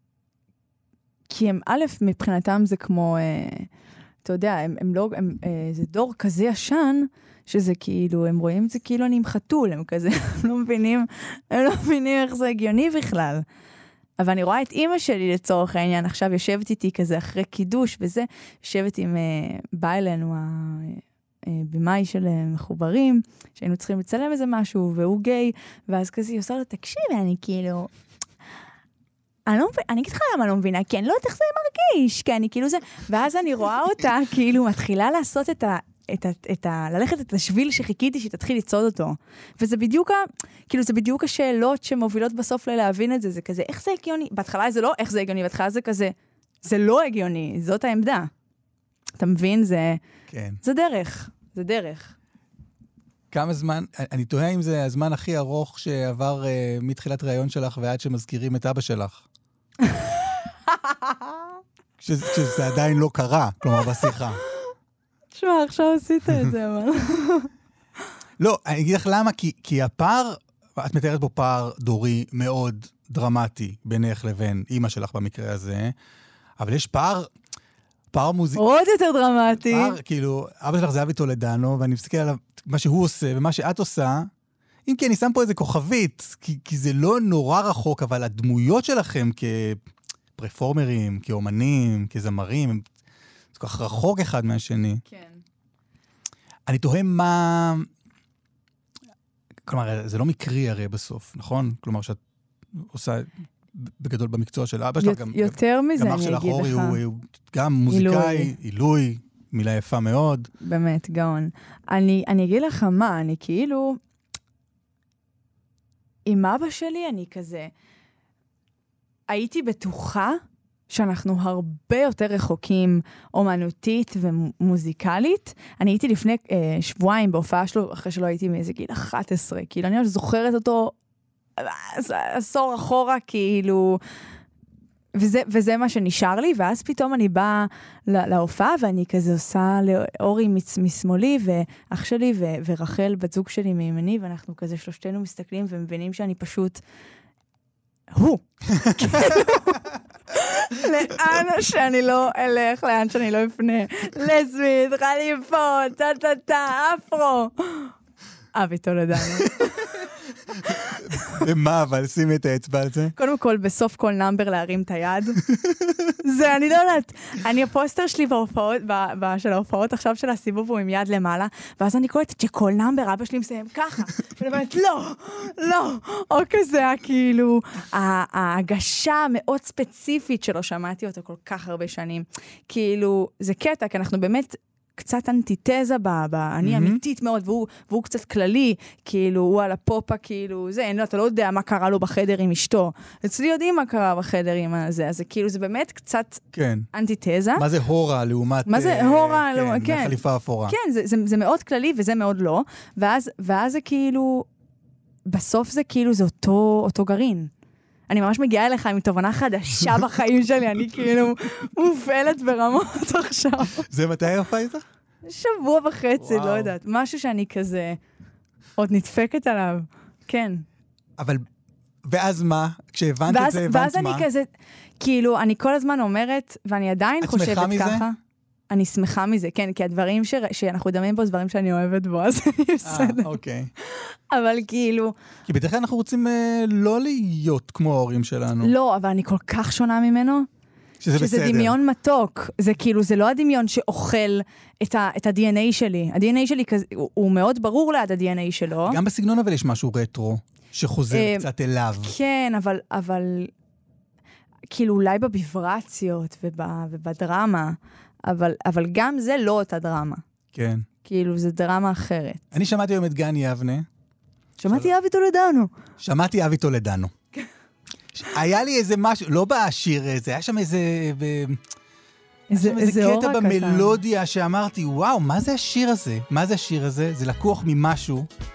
כי הם, א', מבחינתם זה כמו, אה, אתה יודע, הם, הם לא, הם, אה, זה דור כזה ישן, שזה כאילו, הם רואים את זה כאילו אני עם חתול, הם כזה, הם לא מבינים, הם לא מבינים איך זה הגיוני בכלל. אבל אני רואה את אמא שלי לצורך העניין, עכשיו יושבת איתי כזה אחרי קידוש וזה, יושבת עם, אה, בא אלינו הבימאי של מחוברים, שהיינו צריכים לצלם איזה משהו, והוא גיי, ואז כזה היא עושה לו, תקשיב, אני כאילו, אני לא מבינה, אני אגיד לך למה אני לא מבינה, כי אני לא יודעת איך זה מרגיש, כי אני כאילו זה, ואז אני רואה אותה, כאילו, מתחילה לעשות את ה... את ה, את ה, ללכת את השביל שחיכיתי שתתחיל לצעוד אותו. וזה בדיוק, כאילו זה בדיוק השאלות שמובילות בסוף להבין את זה, זה כזה, איך זה הגיוני? בהתחלה זה לא איך זה הגיוני, בהתחלה זה כזה, זה לא הגיוני, זאת העמדה. אתה מבין? זה, כן. זה דרך, זה דרך. כמה זמן, אני תוהה אם זה הזמן הכי ארוך שעבר uh, מתחילת ראיון שלך ועד שמזכירים את אבא שלך. שזה, שזה עדיין לא קרה, כלומר בשיחה. תשמע, עכשיו עשית את זה, אבל... לא, אני אגיד לך למה, כי, כי הפער, את מתארת בו פער דורי מאוד דרמטי בינך לבין אמא שלך במקרה הזה, אבל יש פער, פער מוזיקלי. עוד יותר דרמטי. פער, כאילו, אבא שלך זה אבי טולדנו, ואני מסתכל על מה שהוא עושה ומה שאת עושה, אם כי אני שם פה איזה כוכבית, כי, כי זה לא נורא רחוק, אבל הדמויות שלכם כפרפורמרים, כאומנים, כזמרים, הם זה כל כך רחוק אחד מהשני. כן. אני תוהה מה... כלומר, זה לא מקרי הרי בסוף, נכון? כלומר, שאת עושה בגדול במקצוע של אבא שלך, גם... יותר מזה, גם אני אגיד לך. גם אח שלך אורי הוא גם מוזיקאי, עילוי, מילה יפה מאוד. באמת, גאון. אני, אני אגיד לך מה, אני כאילו... עם אבא שלי אני כזה... הייתי בטוחה שאנחנו הרבה יותר רחוקים אומנותית ומוזיקלית. אני הייתי לפני אה, שבועיים בהופעה שלו, אחרי שלא הייתי מאיזה גיל אחת עשרה, כאילו אני זוכרת אותו עשור אחורה, כאילו, וזה, וזה מה שנשאר לי, ואז פתאום אני באה להופעה, ואני כזה עושה לאורי משמאלי, ואח שלי ו- ורחל, בת זוג שלי מימני, ואנחנו כזה שלושתנו מסתכלים ומבינים שאני פשוט... הוא! לאן שאני לא אלך, לאן שאני לא אפנה. לסמית, חליפות, טה-טה-טה, אפרו. אבי טולדנו. ומה, אבל שימי את האצבע על זה? קודם כל, בסוף כל נאמבר להרים את היד. זה, אני לא יודעת. אני, הפוסטר שלי בהופעות, של ההופעות עכשיו של הסיבוב הוא עם יד למעלה, ואז אני קולטת שכל נאמבר, אבא שלי מסיים ככה. ואני אומרת, לא, לא. או כזה, כאילו, ההגשה המאוד ספציפית שלו, שמעתי אותו כל כך הרבה שנים. כאילו, זה קטע, כי אנחנו באמת... קצת אנטיתזה בה, בה. אני אמיתית מאוד, והוא, והוא קצת כללי, כאילו, הוא על הפופה, כאילו, זה, אין, אתה לא יודע מה קרה לו בחדר עם אשתו. אצלי יודעים מה קרה בחדר עם זה, אז זה כאילו, זה באמת קצת כן. אנטיתזה. מה זה הורה לעומת... מה זה הורה, כן, לעומת, כן. חליפה אפורה. כן, זה, זה, זה מאוד כללי, וזה מאוד לא. ואז, ואז זה כאילו, בסוף זה כאילו, זה אותו, אותו גרעין. אני ממש מגיעה אליך עם תובנה חדשה בחיים שלי, אני כאילו מופעלת ברמות עכשיו. זה מתי ההופעה איתך? שבוע וחצי, לא יודעת. משהו שאני כזה עוד נדפקת עליו. כן. אבל, ואז מה? כשהבנת את זה, הבנת מה? ואז אני כזה, כאילו, אני כל הזמן אומרת, ואני עדיין חושבת ככה. אני שמחה מזה, כן, כי הדברים ש... שאנחנו דמים בו, זה דברים שאני אוהבת בו, אז אני בסדר. אה, אוקיי. אבל כאילו... כי בדרך כלל אנחנו רוצים אה, לא להיות כמו ההורים שלנו. לא, אבל אני כל כך שונה ממנו. שזה, שזה בסדר. דמיון מתוק. זה כאילו, זה לא הדמיון שאוכל את, ה... את ה-די אן איי שלי. ה-די אן איי שלי, כזה, הוא, הוא מאוד ברור ליד ה-די אן איי שלו. גם בסגנון אבל יש משהו רטרו, שחוזר אה, קצת אליו. כן, אבל... אבל... כאילו, אולי בביברציות וב... ובדרמה... אבל, אבל גם זה לא אותה דרמה. כן. כאילו, זה דרמה אחרת. אני שמעתי היום את גני יבנה. שמעתי אבי טולדנו. שמעתי אבי טולדנו. היה לי איזה משהו, לא בשיר, זה היה שם איזה... איזה, איזה קטע במלודיה שאמרתי, וואו, מה זה השיר הזה? מה זה השיר הזה? זה לקוח ממשהו.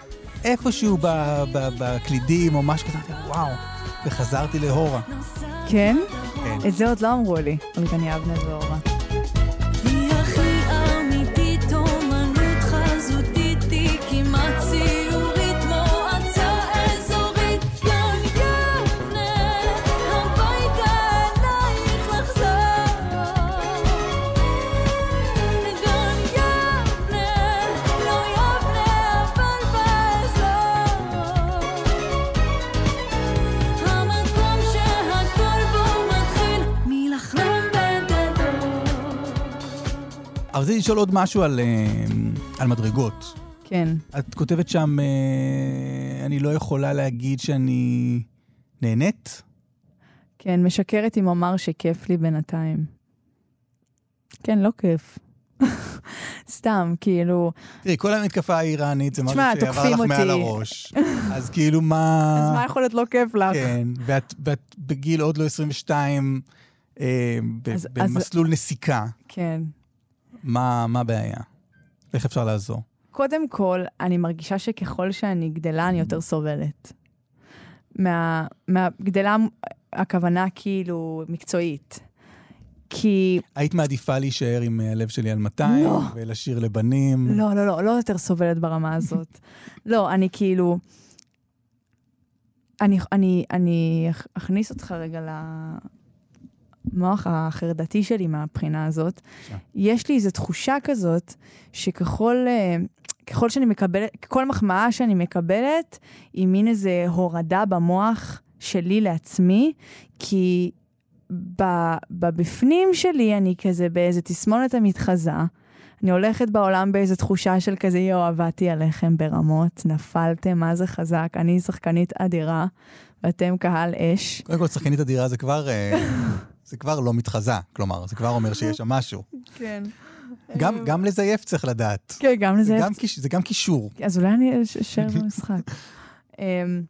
איפשהו בקלידים או משהו כזה, וואו, וחזרתי להורה. כן? כן. את זה עוד לא אמרו לי, על גן יבנה והורה. היא הכי אמיתית, אומנות חזותית, היא כמעט ציורית, מועצה אזורית, גן יבנה, הביתה אלייך לחזור. גן יבנה, לא יבנה, אבל באזור. המקום שהכל בו מתחיל מלחלום בגדול. אבל זה לשאול עוד משהו על, אה, על מדרגות. כן. את כותבת שם, אה, אני לא יכולה להגיד שאני נהנית? כן, משקרת אם אומר שכיף לי בינתיים. כן, לא כיף. סתם, כאילו... תראי, כל המתקפה האיראנית זה משהו תשמע, שעבר תוקפים לך אותי. מעל הראש. אז כאילו מה... אז מה יכול להיות לא כיף לך? כן, ואת, ואת בגיל עוד לא עשרים ושתיים, אה, ב- אז- במסלול נסיקה. כן. מה, מה הבעיה? איך אפשר לעזור? קודם כל, אני מרגישה שככל שאני גדלה, אני יותר סובלת. מה, מהגדלה, הכוונה כאילו מקצועית. כי... היית מעדיפה להישאר עם הלב שלי על מאתיים, לא. ולשיר לבנים? לא, לא, לא, לא יותר סובלת ברמה הזאת. לא, אני כאילו... אני, אני, אני אכ- אכניס אותך רגע למוח החרדתי שלי מהבחינה הזאת. שם. יש לי איזו תחושה כזאת, שככל אה, ככל שאני מקבלת, כל מחמאה שאני מקבלת, היא מין איזה הורדה במוח שלי לעצמי, כי ב- בבפנים שלי אני כזה באיזה תסמונת המתחזה, אני הולכת בעולם באיזו תחושה של כזה, יו, עבדתי עליכם ברמות, נפלתם, מה זה חזק, אני שחקנית אדירה, ואתם קהל אש. קודם כל, שחקנית אדירה זה כבר, אה, זה כבר לא מתחזה, כלומר, זה כבר אומר שיש שם משהו. כן. גם, גם לזייף צריך לדעת. כן, גם לזה. זה גם, קיש- זה גם קישור. אז אולי אני אשאר במשחק. אמ,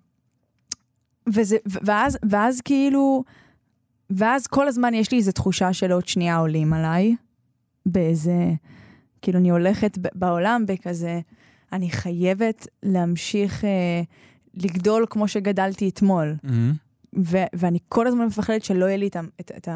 וזה, ו- ואז, ואז כאילו, ואז כל הזמן יש לי איזו תחושה של עוד שנייה עולים עליי, באיזה, כאילו אני הולכת ב- בעולם בכזה, אני חייבת להמשיך אה, לגדול כמו שגדלתי אתמול. ו- ואני כל הזמן מפחדת שלא יהיה לי את, ה- את, את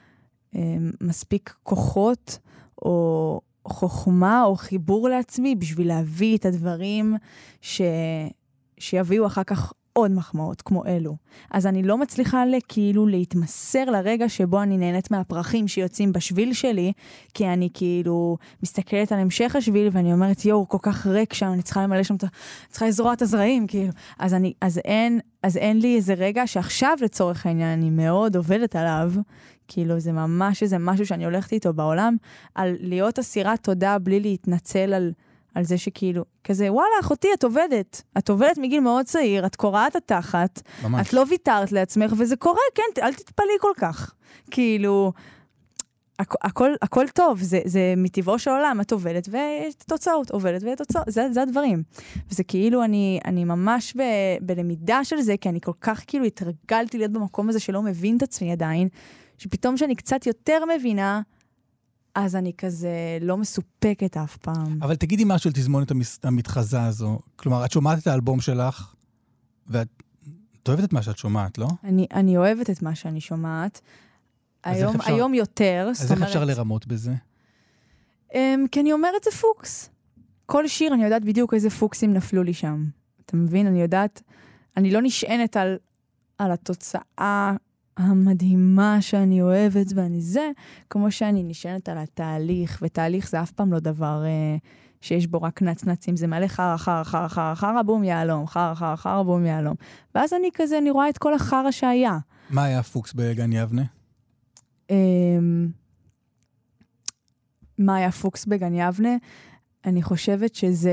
המספיק כוחות, או חוכמה, או חיבור לעצמי, בשביל להביא את הדברים ש... שיביאו אחר כך עוד מחמאות, כמו אלו. אז אני לא מצליחה כאילו להתמסר לרגע שבו אני נהנית מהפרחים שיוצאים בשביל שלי, כי אני כאילו מסתכלת על המשך השביל, ואני אומרת, יואו, כל כך ריק שם, אני צריכה למלא שם, צריכה לזרוע את הזרעים, כאילו. אז, אני, אז, אין, אז אין לי איזה רגע שעכשיו לצורך העניין אני מאוד עובדת עליו, כאילו זה ממש איזה משהו שאני הולכת איתו בעולם, על להיות אסירת תודה בלי להתנצל על... על זה שכאילו, כזה, וואלה, אחותי, את עובדת. את עובדת מגיל מאוד צעיר, את קוראת התחת, ממש. את לא ויתרת לעצמך, וזה קורה, כן, אל תתפלי כל כך. כאילו, הכ- הכל, הכל טוב, זה, זה מטבעו של העולם, את עובדת, ויש תוצאות, עובדת ותוצאות, זה, זה הדברים. וזה כאילו, אני, אני ממש ב, בלמידה של זה, כי אני כל כך כאילו התרגלתי להיות במקום הזה שלא מבין את עצמי עדיין, שפתאום שאני קצת יותר מבינה, אז אני כזה לא מסופקת אף פעם. אבל תגידי משהו על תזמונת המס- המתחזה הזו. כלומר, את שומעת את האלבום שלך, ואת את אוהבת את מה שאת שומעת, לא? אני, אני אוהבת את מה שאני שומעת. אז היום, איך אפשר- היום יותר, אז זאת איך אומרת... אפשר לרמות בזה? Um, כי אני אומרת זה פוקס. כל שיר אני יודעת בדיוק איזה פוקסים נפלו לי שם. אתה מבין? אני יודעת, אני לא נשענת על, על התוצאה המדהימה שאני אוהבת ואני זה, כמו שאני נשענת על התהליך, ותהליך זה אף פעם לא דבר uh, שיש בו רק נצנצים, זה מלא חרא, חרא, חרא, חרא, חרא, בום יעלום, חרא, חרא, חרא, בום יעלום. ואז אני כזה, אני רואה את כל החרא שהיה. מה היה הפוקס בגן יבנה? Um, מה היה פוקס בגן יבנה? אני חושבת שזה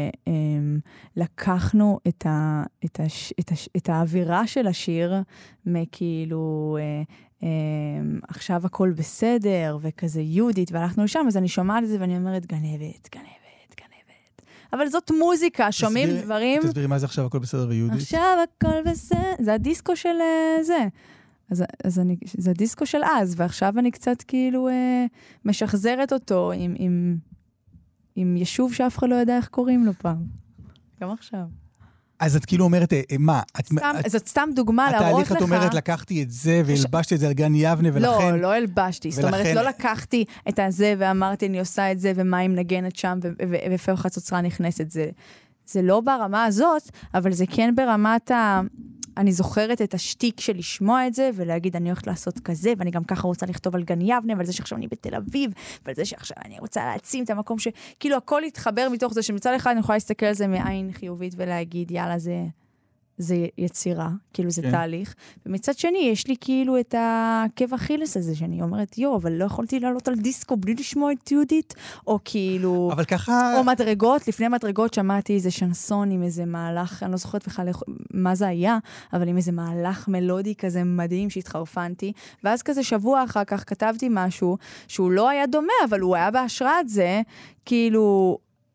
שלקחנו את, ה, את, הש, את, הש, את האווירה של השיר, מכאילו, אה, אה, עכשיו הכל בסדר, וכזה יהודית, והלכנו לשם, אז אני שומעת את זה ואני אומרת, גנבת, גנבת, גנבת. אבל זאת מוזיקה, שומעים תסבירי- דברים. תסבירי מה זה עכשיו הכל בסדר ויהודית? עכשיו הכל בסדר, זה הדיסקו של אה, זה. אז, אז אני, זה הדיסקו של אז, ועכשיו אני קצת כאילו אה, משחזרת אותו עם, עם, עם יישוב שאף אחד לא יודע איך קוראים לו פעם. גם עכשיו. אז את כאילו אומרת, מה? זאת סתם דוגמה להראות לך... התהליך את אומרת, לקחתי את זה והלבשתי את זה על גן יבנה, ולכן... לא, לא הלבשתי. זאת אומרת, לא לקחתי את הזה ואמרתי, אני עושה את זה, ומה אם נגנת שם, ואיפה חצוצרה נכנסת. זה לא ברמה הזאת, אבל זה כן ברמת ה... אני זוכרת את השטיק של לשמוע את זה, ולהגיד, אני הולכת לעשות כזה, ואני גם ככה רוצה לכתוב על גן יבנה, ועל זה שעכשיו אני בתל אביב, ועל זה שעכשיו אני רוצה להעצים את המקום ש... כאילו, הכל יתחבר מתוך זה, שמצד אחד אני יכולה להסתכל על זה מעין חיובית, ולהגיד, יאללה, זה... זה יצירה, כאילו זה כן. תהליך. ומצד שני, יש לי כאילו את הכאב אכילס הזה, שאני אומרת, יו, אבל לא יכולתי לעלות על דיסקו בלי לשמוע את יהודית, או כאילו... אבל ככה... או מדרגות, לפני מדרגות שמעתי איזה שנסון עם איזה מהלך, אני לא זוכרת בכלל מה זה היה, אבל עם איזה מהלך מלודי כזה מדהים שהתחרפנתי, ואז כזה שבוע אחר כך כתבתי משהו, שהוא לא היה דומה, אבל הוא היה בהשראת זה, כאילו...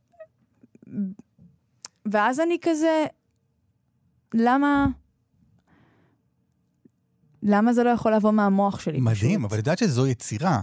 ואז אני כזה... למה... למה זה לא יכול לבוא מהמוח שלי? מדהים, פשוט? אבל יודעת שזו יצירה.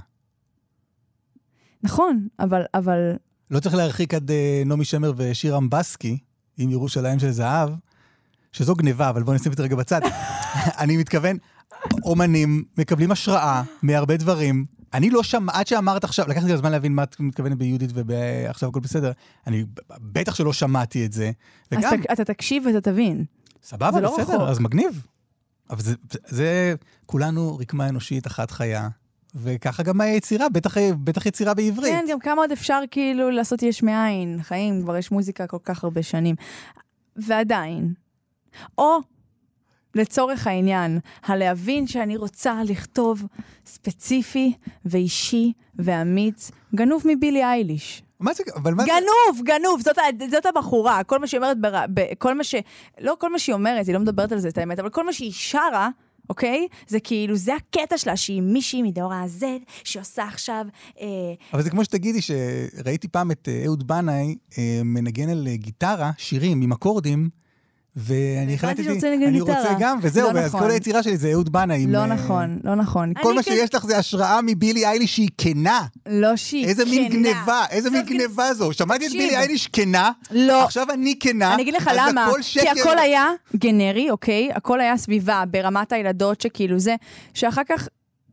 נכון, אבל... אבל... לא צריך להרחיק עד uh, נומי שמר ושיר אמבסקי, עם ירושלים של זהב, שזו גניבה, אבל בואו נשים את הרגע בצד. אני מתכוון, אומנים מקבלים השראה מהרבה דברים. אני לא שמע, עד שאמרת עכשיו, לקחתי לי הזמן להבין מה את מתכוונת ביהודית ועכשיו הכל בסדר. אני בטח שלא שמעתי את זה. וגם... אז אתה תקשיב ואתה תבין. סבבה, לא בסדר, רחוק. אז מגניב. אבל זה, זה, זה כולנו רקמה אנושית אחת חיה, וככה גם היצירה, בטח, בטח יצירה בעברית. כן, גם כמה עוד אפשר כאילו לעשות יש מאין, חיים, כבר יש מוזיקה כל כך הרבה שנים. ועדיין, או לצורך העניין, הלהבין שאני רוצה לכתוב ספציפי ואישי ואמיץ, גנוב מבילי אייליש. מה זה? אבל מה גנוב, זה? גנוב, זאת, זאת הבחורה. כל מה שהיא אומרת, בר, ב, כל מה ש... לא כל מה שהיא אומרת, היא לא מדברת על זה את האמת, אבל כל מה שהיא שרה, אוקיי? זה כאילו, זה הקטע שלה, שהיא מישהי מדור ה-Z, שעושה עכשיו... אה... אבל זה כמו שתגידי, שראיתי פעם את אהוד בנאי, אה, מנגן על גיטרה, שירים עם אקורדים, ואני החלטתי, אני רוצה גם, וזהו, אז כל היצירה שלי זה אהוד בנאי. לא נכון, לא נכון. כל מה שיש לך זה השראה מבילי אייליש שהיא כנה. לא שהיא כנה. איזה מין גניבה, איזה מין גניבה זו. שמעתי את בילי אייליש כנה, עכשיו אני כנה. אני אגיד לך למה, כי הכל היה גנרי, אוקיי? הכל היה סביבה, ברמת הילדות שכאילו זה, שאחר כך,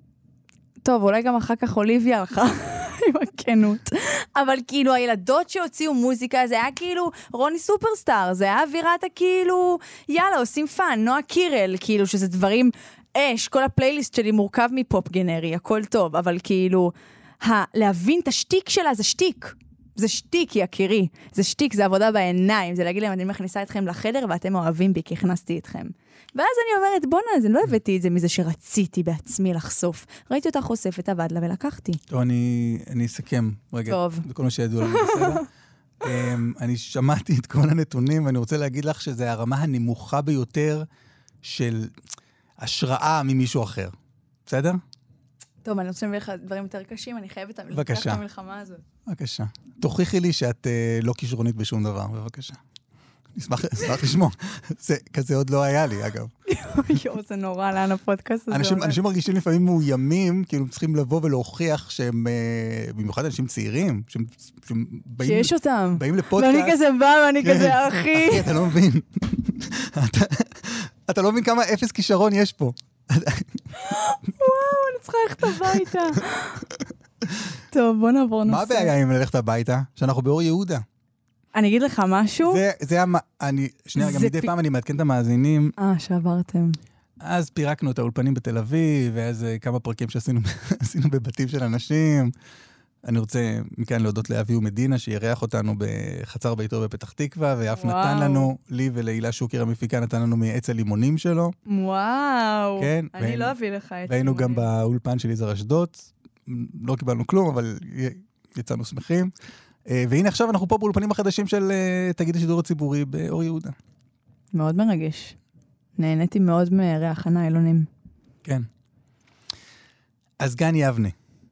טוב, אולי גם אחר כך אוליביה הלכה. עם הכנות. אבל כאילו הילדות שהוציאו מוזיקה, זה היה כאילו רוני סופרסטאר, זה היה אווירת הכאילו, יאללה, עושים פאן, נועה קירל, כאילו שזה דברים אש, כל הפלייליסט שלי מורכב מפופ גנרי, הכל טוב, אבל כאילו, להבין את השטיק שלה, זה שטיק. זה שטיק, יקירי. זה שטיק, זה עבודה בעיניים. זה להגיד להם, אני מכניסה אתכם לחדר, ואתם אוהבים בי, כי הכנסתי אתכם. ואז אני אומרת, בוא נע, לא הבאתי את זה מזה שרציתי בעצמי לחשוף. ראיתי אותה חושפת, עבד לה ולקחתי. טוב, אני, אני אסכם. רגע, טוב. זה כל מה שידוע לי בסדר. um, אני שמעתי את כל הנתונים, ואני רוצה להגיד לך שזה הרמה הנמוכה ביותר של השראה ממישהו אחר. בסדר? טוב, אני רוצה להביא לך דברים יותר קשים, אני חייבת לקחת את המלחמה הזאת. בבקשה. תוכיחי לי שאת uh, לא כישרונית בשום דבר, בבקשה. נשמח, נשמח לשמוע. זה כזה עוד לא היה לי, אגב. יואו, זה נורא, לאן הפודקאסט הזה. אנשים, אנשים מרגישים לפעמים מאוימים, כאילו צריכים לבוא ולהוכיח שהם, במיוחד אנשים צעירים, שהם, שהם באים... שיש אותם. באים לפודקאסט. ואני כזה בא, ואני כזה, אחי. אחי, אתה לא מבין. אתה, אתה לא מבין כמה אפס כישרון יש פה. וואו, אני צריכה ללכת הביתה. טוב, בוא נעבור נושא. מה הבעיה אם ללכת הביתה? שאנחנו באור יהודה. אני אגיד לך משהו. זה, זה המ... אני, שנייה, גם מדי פעם אני מעדכן את המאזינים. אה, שעברתם. אז פירקנו את האולפנים בתל אביב, ואז כמה פרקים שעשינו עשינו בבתים של אנשים. אני רוצה מכאן להודות לאבי ומדינה, שירח אותנו בחצר ביתו בפתח תקווה, ואף וואו. נתן לנו, לי ולהילה שוקר המפיקה, נתן לנו מעץ הלימונים שלו. וואו. כן. אני והיינו, לא אביא לך עץ לימונים. והיינו גם באולפן של יזהר אשדוד. לא קיבלנו כלום, אבל יצאנו שמחים. והנה עכשיו אנחנו פה באולפנים החדשים של תאגיד השידור הציבורי באור יהודה. מאוד מרגש. נהניתי מאוד מריח הניילונים. כן. אז גן יבנה.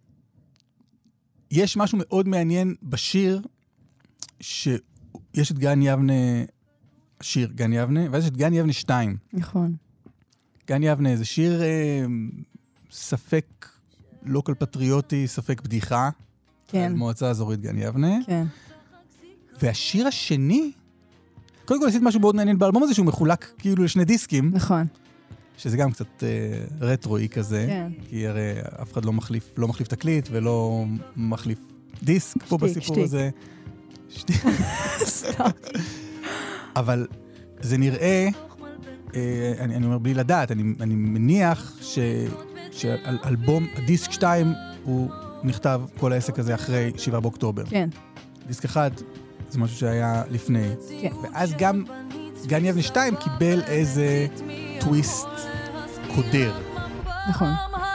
יש משהו מאוד מעניין בשיר, שיש את גן יבנה, שיר גן יבנה, ואז יש את גן יבנה שתיים. נכון. גן יבנה זה שיר אה, ספק לוקל פטריוטי, ספק בדיחה. כן. מועצה אזורית גן יבנה. כן. והשיר השני, קודם כל עשית משהו מאוד מעניין באלבום הזה, שהוא מחולק כאילו לשני דיסקים. נכון. שזה גם קצת אה, רטרואי כזה. כן. כי הרי אף אחד לא מחליף, לא מחליף תקליט, ולא מחליף דיסק פה שטיק, בסיפור שטיק. הזה. שטיק. סתם. אבל זה נראה, אה, אני, אני אומר בלי לדעת, אני, אני מניח ש, שאלבום, דיסק שתיים הוא נכתב כל העסק הזה אחרי שבעה באוקטובר. כן. דיסק אחד זה משהו שהיה לפני. כן. ואז גם גן יבנה שתיים קיבל איזה טוויסט קודר. נכון.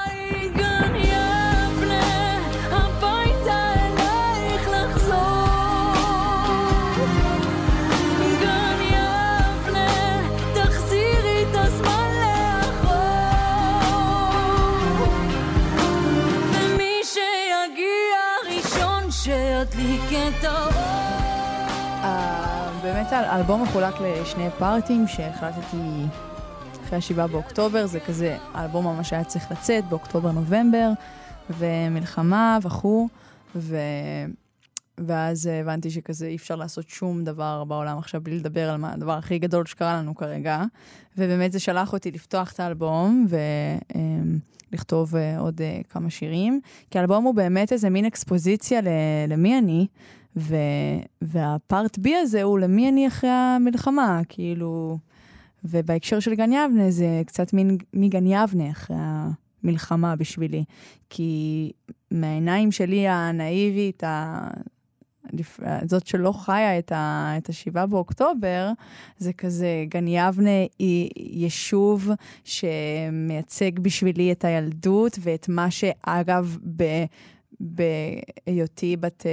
באמת האלבום מחולק לשני פארטים שהחלטתי אחרי השבעה באוקטובר, זה כזה, האלבום ממש היה צריך לצאת באוקטובר-נובמבר, ומלחמה וכו', ו... ואז הבנתי שכזה אי אפשר לעשות שום דבר בעולם עכשיו בלי לדבר על מה הדבר הכי גדול שקרה לנו כרגע, ובאמת זה שלח אותי לפתוח את האלבום ולכתוב עוד כמה שירים, כי האלבום הוא באמת איזה מין אקספוזיציה למי אני, ו... והפארט בי הזה הוא למי אני אחרי המלחמה, כאילו, ובהקשר של גן יבנה זה קצת מין מגן יבנה אחרי המלחמה בשבילי, כי מהעיניים שלי הנאיבית, ה... זאת שלא חיה את, ה... את השבעה באוקטובר, זה כזה, גן יבנה היא יישוב שמייצג בשבילי את הילדות, ואת מה שאגב ב... בהיותי בת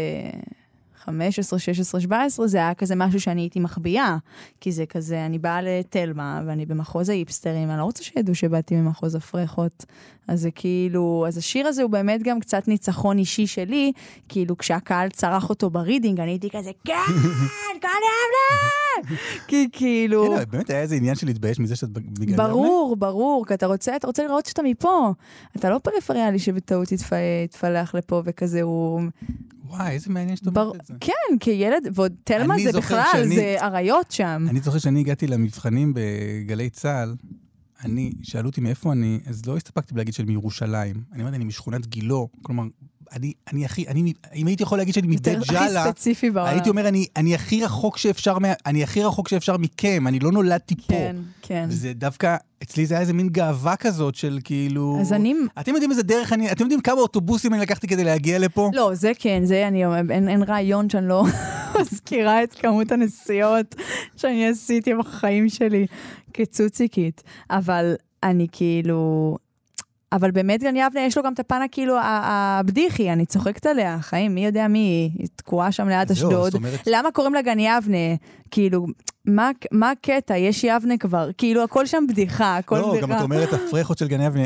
חמש עשרה, שש עשרה, שבע עשרה, זה היה כזה משהו שאני הייתי מחביאה, כי זה כזה, אני באה לתלמה, ואני במחוז האיפסטרים, אני לא רוצה שידעו שבאתי ממחוז הפרחות, אז זה כאילו, אז השיר הזה הוא באמת גם קצת ניצחון אישי שלי, כאילו כשהקהל צרח אותו ברידינג, אני הייתי כזה, כן, גן יבנה! כי כאילו... כן, באמת היה איזה עניין של להתבייש מזה שאת בגן יבנה? ברור, ברור, כי אתה רוצה, אתה רוצה לראות שאתה מפה, אתה לא פריפריאלי שבטעות יתפלח לפה וכזה הוא... וואי, איזה מעניין שאתה אומרת את זה. כן, כילד, ועוד תלמה זה בכלל, זה עריות שם. אני זוכר שאני הגעתי למבחנים בגלי צהל, אני, שאלו אותי מאיפה אני, אז לא הסתפקתי להגיד שאני מירושלים. אני אומרת, אני משכונת גילו, כלומר, אני, אני הכי, אני, אם הייתי יכול להגיד שאני מבית ג'אלה, הייתי אומר, אני, אני הכי רחוק שאפשר, אני הכי רחוק שאפשר מכם, אני לא נולדתי פה. כן, כן. וזה דווקא, אצלי זה היה איזה מין גאווה כזאת של כאילו... אז אני... אתם יודעים איזה דרך אני, אתם יודעים כמה אוטובוסים אני לקחתי כדי להגיע לפה? לא, זה כן, זה אני אומר, אין, אין רעיון שאני לא מזכירה את כמות הנסיעות שאני עשיתי בחיים שלי כצוציקית. אבל אני כאילו... אבל באמת גן יבנה יש לו גם את הפן כאילו הבדיחי, אני צוחקת עליה, חיים, מי יודע מי, היא תקועה שם ליד אשדוד. למה קוראים לה גן יבנה? כאילו, מה, מה הקטע? יש יבנה כבר, כאילו הכל שם בדיחה, הכל לא, בדיחה. גם את אומרת הפרחות של גן יבנה,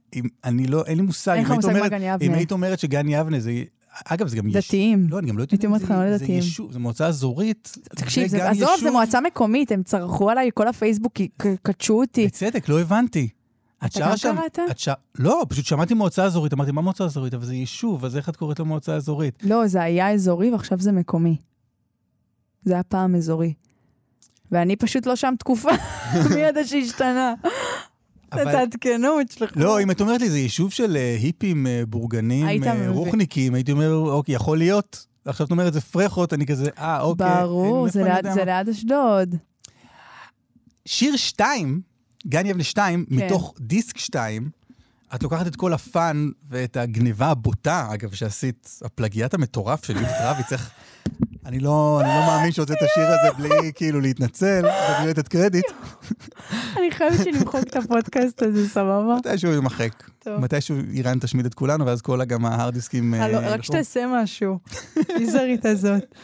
אני לא, אין לי מושג. אין לך מושג מה גן יבנה. אם היית אומרת שגן יבנה זה... אגב, זה גם יש... דתיים. לא, אני גם לא יודעת אם זה, זה יישוב, זה מועצה אזורית. תקשיב, זה, עזוב, זה מועצה מקומית, הם צרחו עליי כל הפייסבוק, קדשו אותי. בצדק, לא הבנתי. אתה גם קראת? ש... לא, פשוט שמעתי מועצה אזורית, אמרתי, מה מועצה אזורית? אבל זה יישוב, אז איך את קוראת לו מועצה אזורית? לא, זה היה אזורי, ועכשיו זה מקומי. זה היה פעם אזורי. ואני פשוט לא שם תקופה, מיד שהשתנה. את העדכנות שלך. לא, אם את אומרת לי, זה יישוב של היפים, בורגנים, רוחניקים, הייתי אומר, אוקיי, יכול להיות. עכשיו את אומרת, זה פרחות, אני כזה, אה, אוקיי. ברור, זה ליד אשדוד. שיר שתיים, גן יבנה שתיים, כן. מתוך דיסק שתיים, את לוקחת את כל הפן ואת הגניבה הבוטה, אגב, שעשית, הפלגיית המטורף של יהודית רביץ, איך... אני לא, אני לא מאמין שעושה את השיר הזה בלי כאילו להתנצל, ובלי לתת קרדיט. אני חייבת שנמחוק את הפודקאסט הזה, סבבה? מתישהו יימחק. מתישהו איראן תשמיד את כולנו, ואז כל גם ההרדיסקים... רק שתעשה משהו. איזרית הזאת.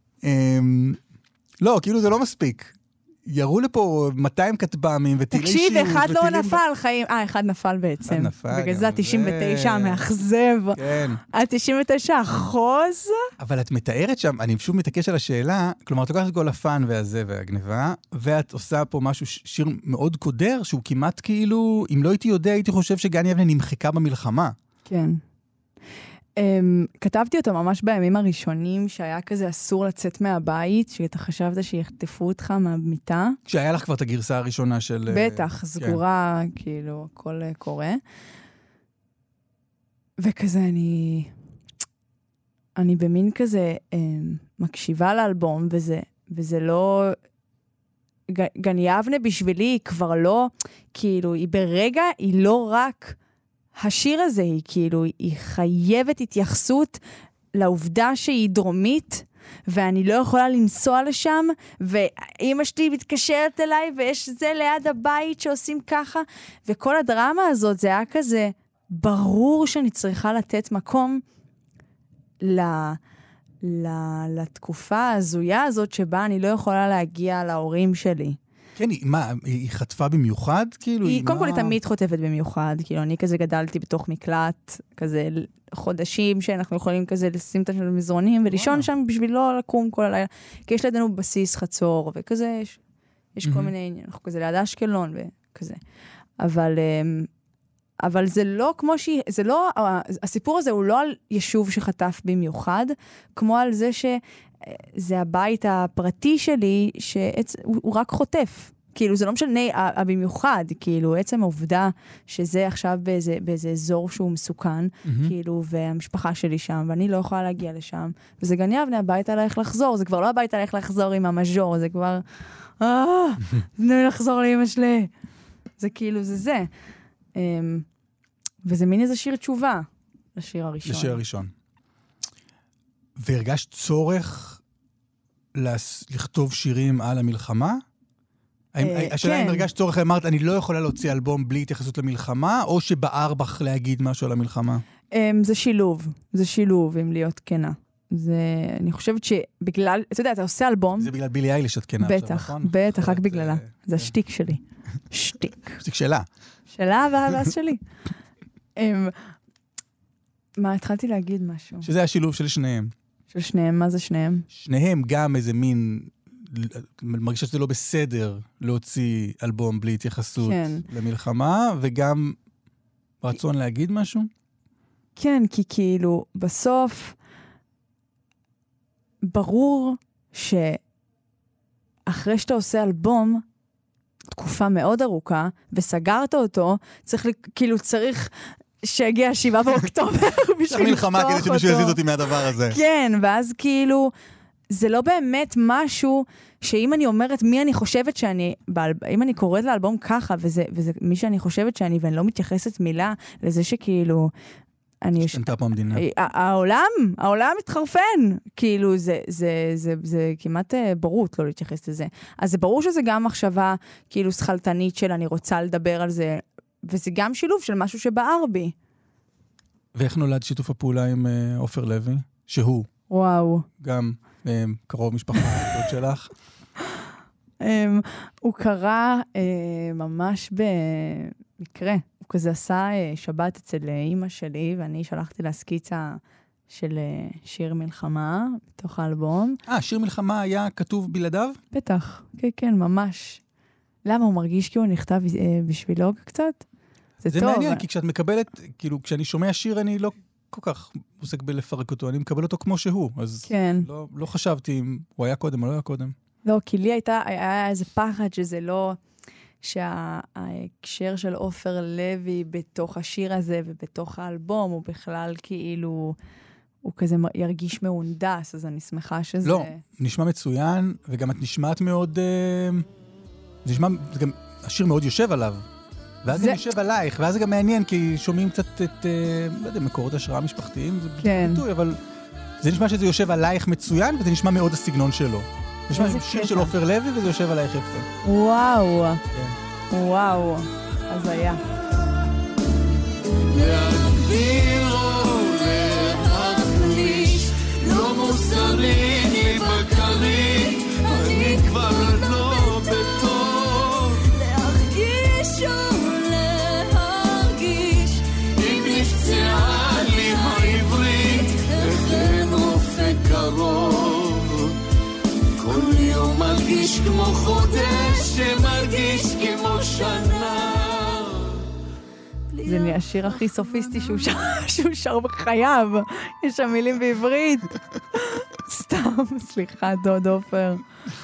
לא, כאילו זה לא מספיק. יראו לפה מאתיים כטב"מים וטילי שיעור. תקשיב, אחד לא נפל, חיים. אה, אחד נפל בעצם. אחד נפל. בגלל זה ה-תשעים ותשע המאכזב. כן. ה-תשעים ותשע אחוז. אבל את מתארת שם, אני שוב מתעקש על השאלה, כלומר, את לוקחת את כל הפן והזה והגניבה, ואת עושה פה משהו, שיר מאוד קודר, שהוא כמעט כאילו, אם לא הייתי יודע, הייתי חושב שגן יבנה נמחקה במלחמה. כן. Um, כתבתי אותו ממש בימים הראשונים, שהיה כזה אסור לצאת מהבית, שאתה חשבת שיחטפו אותך מהמיטה. כשהיה לך כבר את הגרסה הראשונה של... בטח, uh, סגורה, כן. כאילו, הכל uh, קורה. וכזה אני... אני במין כזה um, מקשיבה לאלבום, וזה, וזה לא... גן יבנה בשבילי היא כבר לא, כאילו, היא ברגע, היא לא רק... השיר הזה היא כאילו, היא חייבת התייחסות לעובדה שהיא דרומית, ואני לא יכולה לנסוע לשם, ואמא שלי מתקשרת אליי, ויש זה ליד הבית שעושים ככה, וכל הדרמה הזאת זה היה כזה, ברור שאני צריכה לתת מקום ל... ל... לתקופה הזויה הזאת, שבה אני לא יכולה להגיע להורים שלי. כן, היא, מה, היא חטפה במיוחד? כאילו, היא, היא קודם מה... כל היא תמיד חוטפת במיוחד, כאילו, אני כזה גדלתי בתוך מקלט, כזה חודשים שאנחנו יכולים כזה לשים את המזרונים, ולישון שם בשביל לא לקום כל הלילה, כי יש לידינו בסיס חצור, וכזה, יש, יש כל מיני עניין, אנחנו כזה ליד אשקלון, וכזה. אבל, אבל זה לא כמו שהיא, זה לא, הסיפור הזה הוא לא על יישוב שחטף במיוחד, כמו על זה ש... זה הבית הפרטי שלי, שהוא רק חוטף. כאילו, זה לא משנה במיוחד, כאילו, עצם העובדה שזה עכשיו באיזה, באיזה אזור שהוא מסוכן, mm-hmm. כאילו, והמשפחה שלי שם, ואני לא יכולה להגיע לשם. וזה גן יבנה, הבית עליך לחזור. זה כבר לא הבית עליך לחזור עם המז'ור, זה כבר, אה, תנו לי לחזור לאמא שלי. זה כאילו, זה זה. וזה מין איזה שיר תשובה, לשיר הראשון. לשיר הראשון. והרגשת צורך לכתוב שירים על המלחמה? השאלה אם הרגשת צורך, אמרת, אני לא יכולה להוציא אלבום בלי התייחסות למלחמה, או שבער בך להגיד משהו על המלחמה? זה שילוב, זה שילוב, אם להיות כנה. אני חושבת שבגלל, אתה יודע, אתה עושה אלבום... זה בגלל בילי אייליש את כנה. בטח, בטח, רק בגללה. זה השטיק שלי. שטיק. שטיק שלה. שלה והבאס שלי. מה, התחלתי להגיד משהו. שזה השילוב של שניהם. של שניהם, מה זה שניהם? שניהם גם איזה מין, מרגישה שזה לא בסדר להוציא אלבום בלי התייחסות כן. למלחמה, וגם רצון להגיד משהו? כן, כי כאילו, בסוף, ברור שאחרי שאתה עושה אלבום, תקופה מאוד ארוכה, וסגרת אותו, צריך, כאילו צריך... שהגיע שבעה באוקטובר בשביל לפתוח אותו. מלחמה כדי שמישהו יזיז אותי מהדבר הזה. כן, ואז כאילו, זה לא באמת משהו שאם אני אומרת מי אני חושבת שאני, אם אני קוראת לאלבום ככה, וזה, וזה מי שאני חושבת שאני, ואני לא מתייחסת מילה לזה שכאילו, אני... השתנתה פה המדינה. העולם, העולם מתחרפן. כאילו, זה, זה, זה, זה כמעט ברות לא להתייחס לזה. אז זה ברור שזה גם מחשבה, כאילו, שחלטנית של אני רוצה לדבר על זה, וזה גם שילוב של משהו שבער בי. ואיך נולד שיתוף הפעולה עם עופר לוי? שהוא. וואו. גם קרוב משפחה שלך. הוא קרא ממש במקרה. הוא כזה עשה שבת אצל אמא שלי, ואני שלחתי לה סקיצה של שיר מלחמה בתוך האלבום. אה, שיר מלחמה היה כתוב בלעדיו? בטח, כן, כן, ממש. למה הוא מרגיש כאילו נכתב בשבילו קצת? זה, זה טוב. מעניין, כי כשאת מקבלת, כאילו, כשאני שומע שיר, אני לא כל כך עוסק בלפרק אותו, אני מקבל אותו כמו שהוא, אז כן. לא, לא חשבתי אם הוא היה קודם או לא היה קודם. לא, כי לי הייתה, היה איזה פחד שזה לא, שההקשר של עופר לוי בתוך השיר הזה ובתוך האלבום, הוא בכלל כאילו, הוא כזה ירגיש מהונדס, אז אני שמחה שזה... לא, נשמע מצוין, וגם את נשמעת מאוד... זה נשמע, זה גם, השיר מאוד יושב עליו. ואז זה... גם יושב עלייך, ואז זה גם מעניין, כי שומעים קצת את, לא יודע, מקורות השראה משפחתיים, זה כן. ביטוי, אבל זה נשמע שזה יושב עלייך מצוין, וזה נשמע מאוד הסגנון שלו. זה נשמע שיר קטע. של עופר לוי, וזה יושב עלייך יפה. וואו. כן. וואו. אז היה. להגביר או להחליש, לא מוסרי לי בקרית, אני כבר לא בטוב. להרגיש או להרגיש, אם נפצעה לי העברית, לכן רופא קרוב. כל יום מרגיש כמו חודש, שמרגיש כמו שנה. בלי זה נהיה השיר הכי סופיסטי שהוא שר, שהוא שר בחייו. יש שם מילים בעברית. סתם, סליחה, דוד עופר.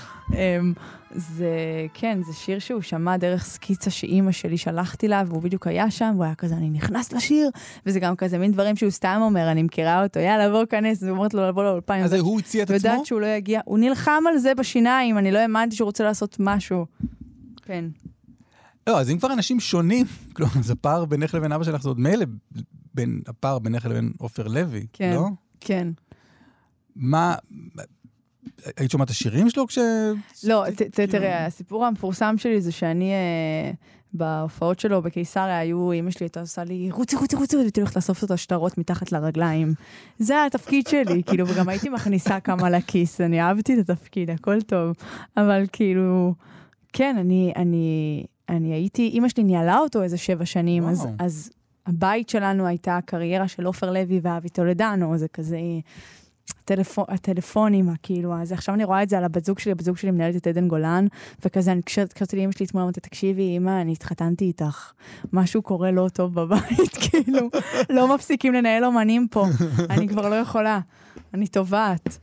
זה, כן, זה שיר שהוא שמע דרך סקיצה שאימא שלי שלחתי לה, והוא בדיוק היה שם, והוא היה כזה, אני נכנס לשיר, וזה גם כזה מין דברים שהוא סתם אומר, אני מכירה אותו, יאללה, בוא כנס, והוא אומרת לו לבוא לאולפן. אז הוא הציע את עצמו? ודעת שהוא לא יגיע, הוא נלחם על זה בשיניים, אני לא האמנתי שהוא רוצה לעשות משהו. כן. לא, אז אם כבר אנשים שונים, כלומר, זה פער בינך לבין אבא שלך, זה עוד מילא בין הפער בינך לבין עופר לוי, כן, לא? כן. מה... היית שומעת השירים שלו כש... לא, תראה, הסיפור המפורסם שלי זה שאני בהופעות שלו בקיסריה היו, אמא שלי הייתה עושה לי רוצי, רוצי, רוצי, והייתי הולכת לאסוף את השטרות מתחת לרגליים. זה היה התפקיד שלי, כאילו, וגם הייתי מכניסה כמה לכיס, אני אהבתי את התפקיד, הכל טוב. אבל כאילו, כן, אני, אני, אני הייתי, אמא שלי ניהלה אותו איזה שבע שנים, אז, אז הבית שלנו הייתה הקריירה של עופר לוי ואבי טולדנו, זה כזה... הטלפון, הטלפונים, כאילו, אז עכשיו אני רואה את זה על הבת זוג שלי, הבת זוג שלי מנהלת את עדן גולן, וכזה אני קשרתי לאמא שלי אתמול, אמרתי, תקשיבי, אמא, אני התחתנתי איתך, משהו קורה לא טוב בבית, כאילו, לא מפסיקים לנהל אומנים פה, אני כבר לא יכולה, אני טובעת.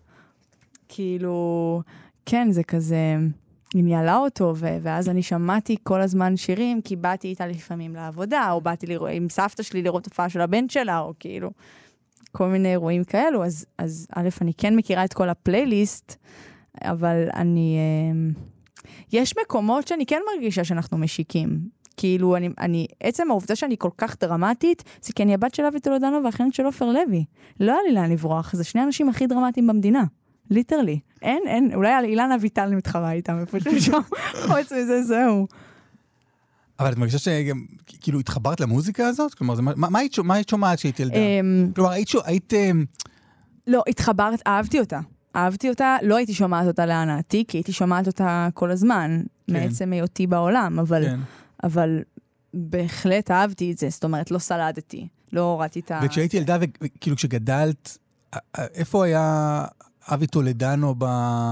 כאילו, כן, זה כזה, היא ניהלה אותו, ו- ואז אני שמעתי כל הזמן שירים, כי באתי איתה לפעמים לעבודה, או באתי לראות, עם סבתא שלי לראות הופעה של הבן שלה, או כאילו, כל מיני אירועים כאלו, אז, אז א', אני כן מכירה את כל הפלייליסט, אבל אני, יש מקומות שאני כן מרגישה שאנחנו משיקים. כאילו, אני, אני, עצם העובדה שאני כל כך דרמטית, זה כי אני הבת של אבי טולדנו והאחיינית של עופר לוי. לא היה לי לאן לברוח, זה שני האנשים הכי דרמטיים במדינה. ליטרלי. אין, אין, אולי אילנה ויטל מתחרה איתם, איפשהו שם, חוץ מזה, זהו. אבל את מרגישה שגם, כאילו, התחברת למוזיקה הזאת? כלומר, זה, מה, מה, היית, מה היית שומעת שהיית ילדה? כלומר, היית... היית לא, התחברת, אהבתי אותה. אהבתי אותה, לא הייתי שומעת אותה להנאתי, כי הייתי שומעת אותה כל הזמן, כן. מעצם היותי בעולם, אבל, כן. אבל בהחלט אהבתי את זה, זאת אומרת, לא סלדתי, לא הורדתי את ה... וכשהייתי ילדה, וכאילו, כשגדלת, איפה היה אבי טולדנו ב...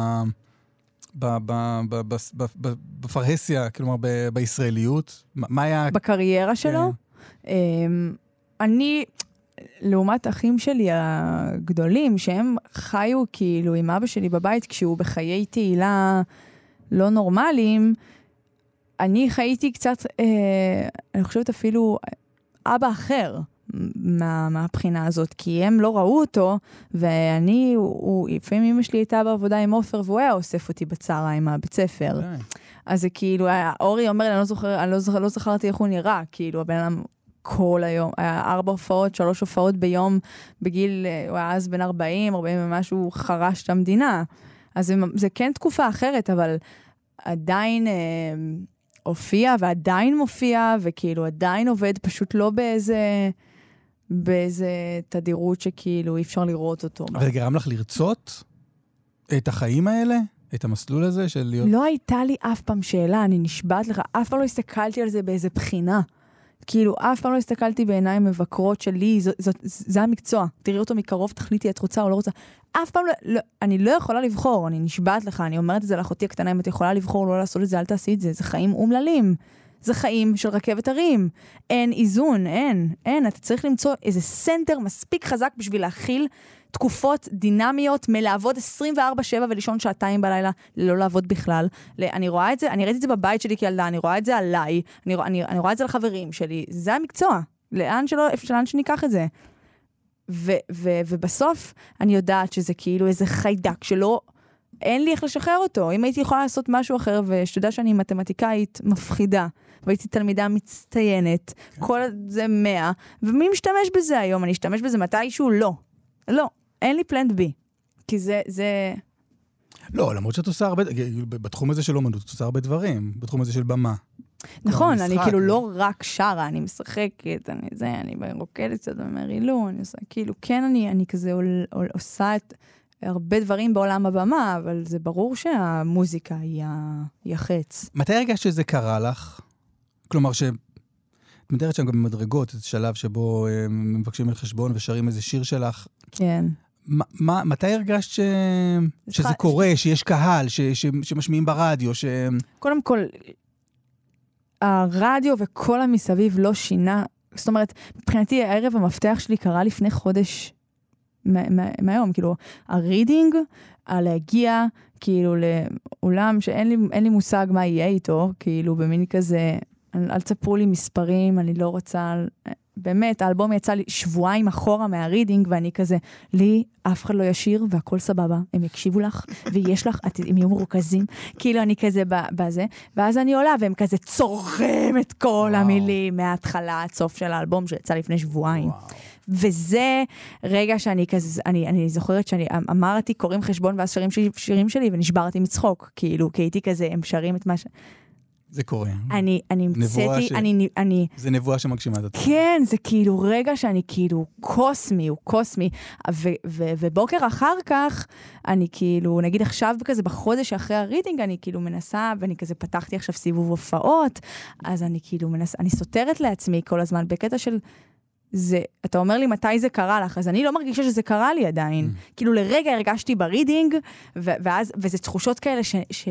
בפרהסיה, כלומר, בישראליות? מה היה... בקריירה שלו? אני, לעומת אחים שלי הגדולים, שהם חיו כאילו עם אבא שלי בבית, כשהוא בחיי תהילה לא נורמליים, אני חייתי קצת, אני חושבת אפילו, אבא אחר. מה, מהבחינה הזאת, כי הם לא ראו אותו, ואני, הוא, לפעמים אמא שלי הייתה בעבודה עם עופר, והוא היה אוסף אותי בצהריים מהבית ספר. אז זה כאילו, אורי אומר לי, אני לא זוכר, אני לא זוכר, לא זכרתי איך הוא נראה, כאילו, הבן אדם כל היום, היה ארבע הופעות, שלוש הופעות ביום, בגיל, הוא היה אז בן ארבעים, ארבעים ומשהו, חרש את המדינה. אז זה, זה כן תקופה אחרת, אבל עדיין... הופיע ועדיין מופיע, וכאילו עדיין עובד, פשוט לא באיזה, באיזה תדירות שכאילו אי אפשר לראות אותו. אבל זה גרם לך לרצות את החיים האלה? את המסלול הזה של להיות... לא הייתה לי אף פעם שאלה, אני נשבעת לך, אף פעם לא הסתכלתי על זה באיזה בחינה. כאילו, אף פעם לא הסתכלתי בעיניים מבקרות שלי, זה, זה, זה המקצוע. תראי אותו מקרוב, תחליטי, את רוצה או לא רוצה. אף פעם לא, לא, אני לא יכולה לבחור, אני נשבעת לך, אני אומרת את זה לאחותי הקטנה, אם את יכולה לבחור לא לעשות את זה, אל תעשי את זה, זה חיים אומללים. זה חיים של רכבת הרים. אין איזון, אין, אין. אתה צריך למצוא איזה סנטר מספיק חזק בשביל להכיל תקופות דינמיות, מלעבוד עשרים וארבע שבע ולישון שעתיים בלילה, לא לעבוד בכלל. אני רואה את זה, אני ראיתי את זה בבית שלי כילדה, אני רואה את זה עליי, אני, אני, אני רואה את זה על חברים שלי. זה המקצוע. לאן שלא, לאן שניקח את זה. ו, ו, ובסוף אני יודעת שזה כאילו איזה חיידק שלא, אין לי איך לשחרר אותו. אם הייתי יכולה לעשות משהו אחר, ושתדע שאני מתמטיקאית מפחידה, והייתי תלמידה מצטיינת, כל זה מאה, ומי משתמש בזה היום? אני אשתמש בזה מתישהו? לא. לא, אין לי פלנט בי. כי זה, זה... לא, למרות שאת עושה הרבה, בתחום הזה של אומנות, את עושה הרבה דברים, בתחום הזה של במה. נכון, אני כאילו לא רק שרה, אני משחקת, אני זה, אני רוקדת קצת במרילו, אני עושה, כאילו, כן, אני, אני כזה עושה את הרבה דברים בעולם הבמה, אבל זה ברור שהמוזיקה היא החץ. מתי הרגשת שזה קרה לך? כלומר, ש... את מתארת שם גם במדרגות, את שלב שבו הם מבקשים על חשבון ושרים איזה שיר שלך. כן. מה, מתי הרגשת ש... שזה קורה, שיש קהל, ש... ש... שמשמיעים ברדיו, ש... קודם כל, הרדיו וכל המסביב לא שינה זאת אומרת, מבחינתי הערב המפתח שלי קרה לפני חודש מהיום, כאילו, הרידינג, הלהגיע, כאילו, לאולם שאין לי, אין לי מושג מה יהיה איתו, כאילו, במין כזה, אל תספרו לי מספרים, אני לא רוצה, באמת, האלבום יצא לי שבועיים אחורה מהרידינג, ואני כזה, לי אף אחד לא ישיר, והכל סבבה, הם יקשיבו לך, ויש לך, הם יהיו מרוכזים, כאילו אני כזה בזה, ואז אני עולה, והם כזה צורכים את כל וואו. המילים, מההתחלה, עד סוף של האלבום, שיצא לפני שבועיים. וואו. וזה רגע שאני כזה, אני, אני זוכרת שאני אמרתי, קוראים חשבון, ואז שרים שירים שלי, ונשברתי מצחוק, כאילו, כי הייתי כזה, הם שרים את מה ש... זה קורה. אני, אני מצאתי, ש... אני, אני... זה נבואה שמגשימה את עצמה. כן, זה כאילו רגע שאני כאילו קוסמי, הוא קוסמי, ו, ו, ובוקר אחר כך, אני כאילו, נגיד עכשיו כזה בחודש אחרי הרידינג, אני כאילו מנסה, ואני כזה פתחתי עכשיו סיבוב הופעות, אז אני כאילו מנסה, אני סותרת לעצמי כל הזמן, בקטע של... זה, אתה אומר לי מתי זה קרה לך, אז אני לא מרגישה שזה קרה לי עדיין. Mm. כאילו לרגע הרגשתי ברידינג, ו- ואז, וזה תחושות כאלה ש- ש-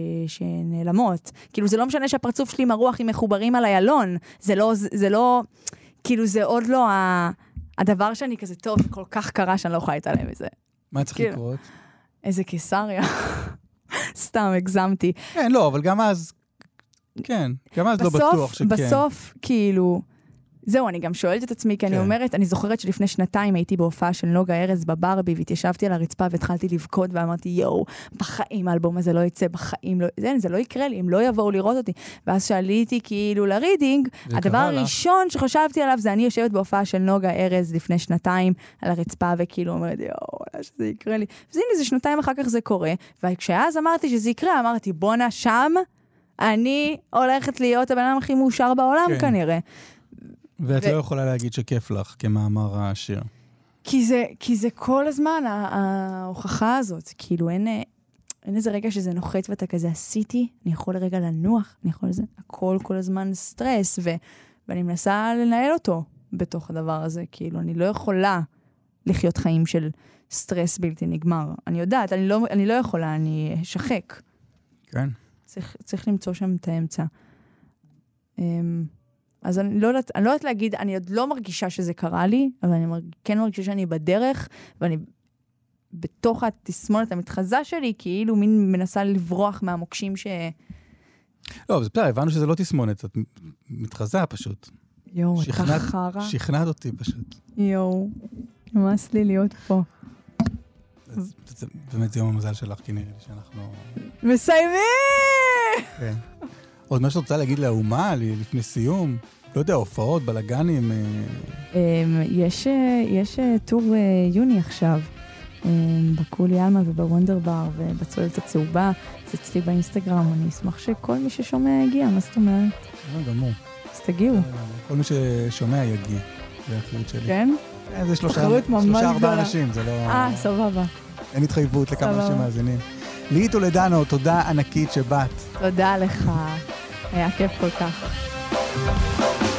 שנעלמות. כאילו זה לא משנה שהפרצוף שלי עם הרוח, עם מחוברים על הילון. זה לא, זה, זה לא, כאילו זה עוד לא ה- הדבר שאני כזה טוב, כל כך קרה שאני לא יכולה להתעלם מזה. מה צריך כאילו, לקרות? איזה קיסריה. סתם, הגזמתי. כן, לא, אבל גם אז, כן, גם אז בסוף, לא בטוח שכן. בסוף, כאילו... זהו, אני גם שואלת את עצמי, כי אני אומרת, אני זוכרת שלפני שנתיים הייתי בהופעה של נוגה ארז בברבי, והתיישבתי על הרצפה והתחלתי לבכות, ואמרתי, יואו, בחיים האלבום הזה לא יצא, בחיים לא, זה, זה לא יקרה לי, הם לא יבואו לראות אותי. ואז שאליתי כאילו לרידינג, הדבר הראשון שחשבתי עליו, זה אני יושבת בהופעה של נוגה ארז לפני שנתיים על הרצפה, וכאילו אומרת, יואו, שזה יקרה לי. אז הנה, זה שנתיים אחר כך זה קורה, וכשאז אמרתי שזה יקרה, אמרתי, בונה שם, אני הולכת להיות הבן אדם הכי מאושר בעולם כנראה. ואת לא יכולה להגיד שכיף לך, כמאמר השיר. כי זה, כי זה כל הזמן, ההוכחה הזאת, כאילו אין, אין איזה רגע שזה נוחת ואתה כזה עשיתי, אני יכול לרגע לנוח, אני יכול לזה, הכל כל הזמן סטרס, ו, ואני מנסה לנהל אותו בתוך הדבר הזה, כאילו אני לא יכולה לחיות חיים של סטרס בלתי נגמר. אני יודעת, אני לא, אני לא יכולה, אני שחק. כן. צריך, צריך למצוא שם את האמצע. אז אני לא יודעת, אני לא יודעת להגיד, אני עוד לא מרגישה שזה קרה לי, אבל אני מרג, כן מרגישה שאני בדרך, ואני בתוך התסמונת המתחזה שלי, כאילו מין מנסה לברוח מהמוקשים ש... לא, זה בסדר, הבנו שזה לא תסמונת, את מתחזה פשוט. יואו, אתה חרה. שכנעת אותי פשוט. יואו, ממש לי להיות פה. זה באמת יום המזל שלך, כי נראה לי שאנחנו... מסיימים! כן. עוד מה שאת רוצה להגיד לאומה, לפני סיום? לא יודע, הופעות, בלגנים? יש, יש טור יוני עכשיו, בקולי אלמה ובוונדר בר ובצוללת הצהובה, זה אצלי באינסטגרם, אני אשמח שכל מי ששומע יגיע, מה זאת אומרת? לא, גמור. אז תגיעו. כל מי ששומע יגיע, זה האחריות שלי. כן? זה שלושה ארבעה אנשים, זה לא... אה, סבבה. אין התחייבות לכמה אנשים מאזינים. ליהי טולדנו, תודה ענקית שבאת. תודה לך, היה כיף כל כך.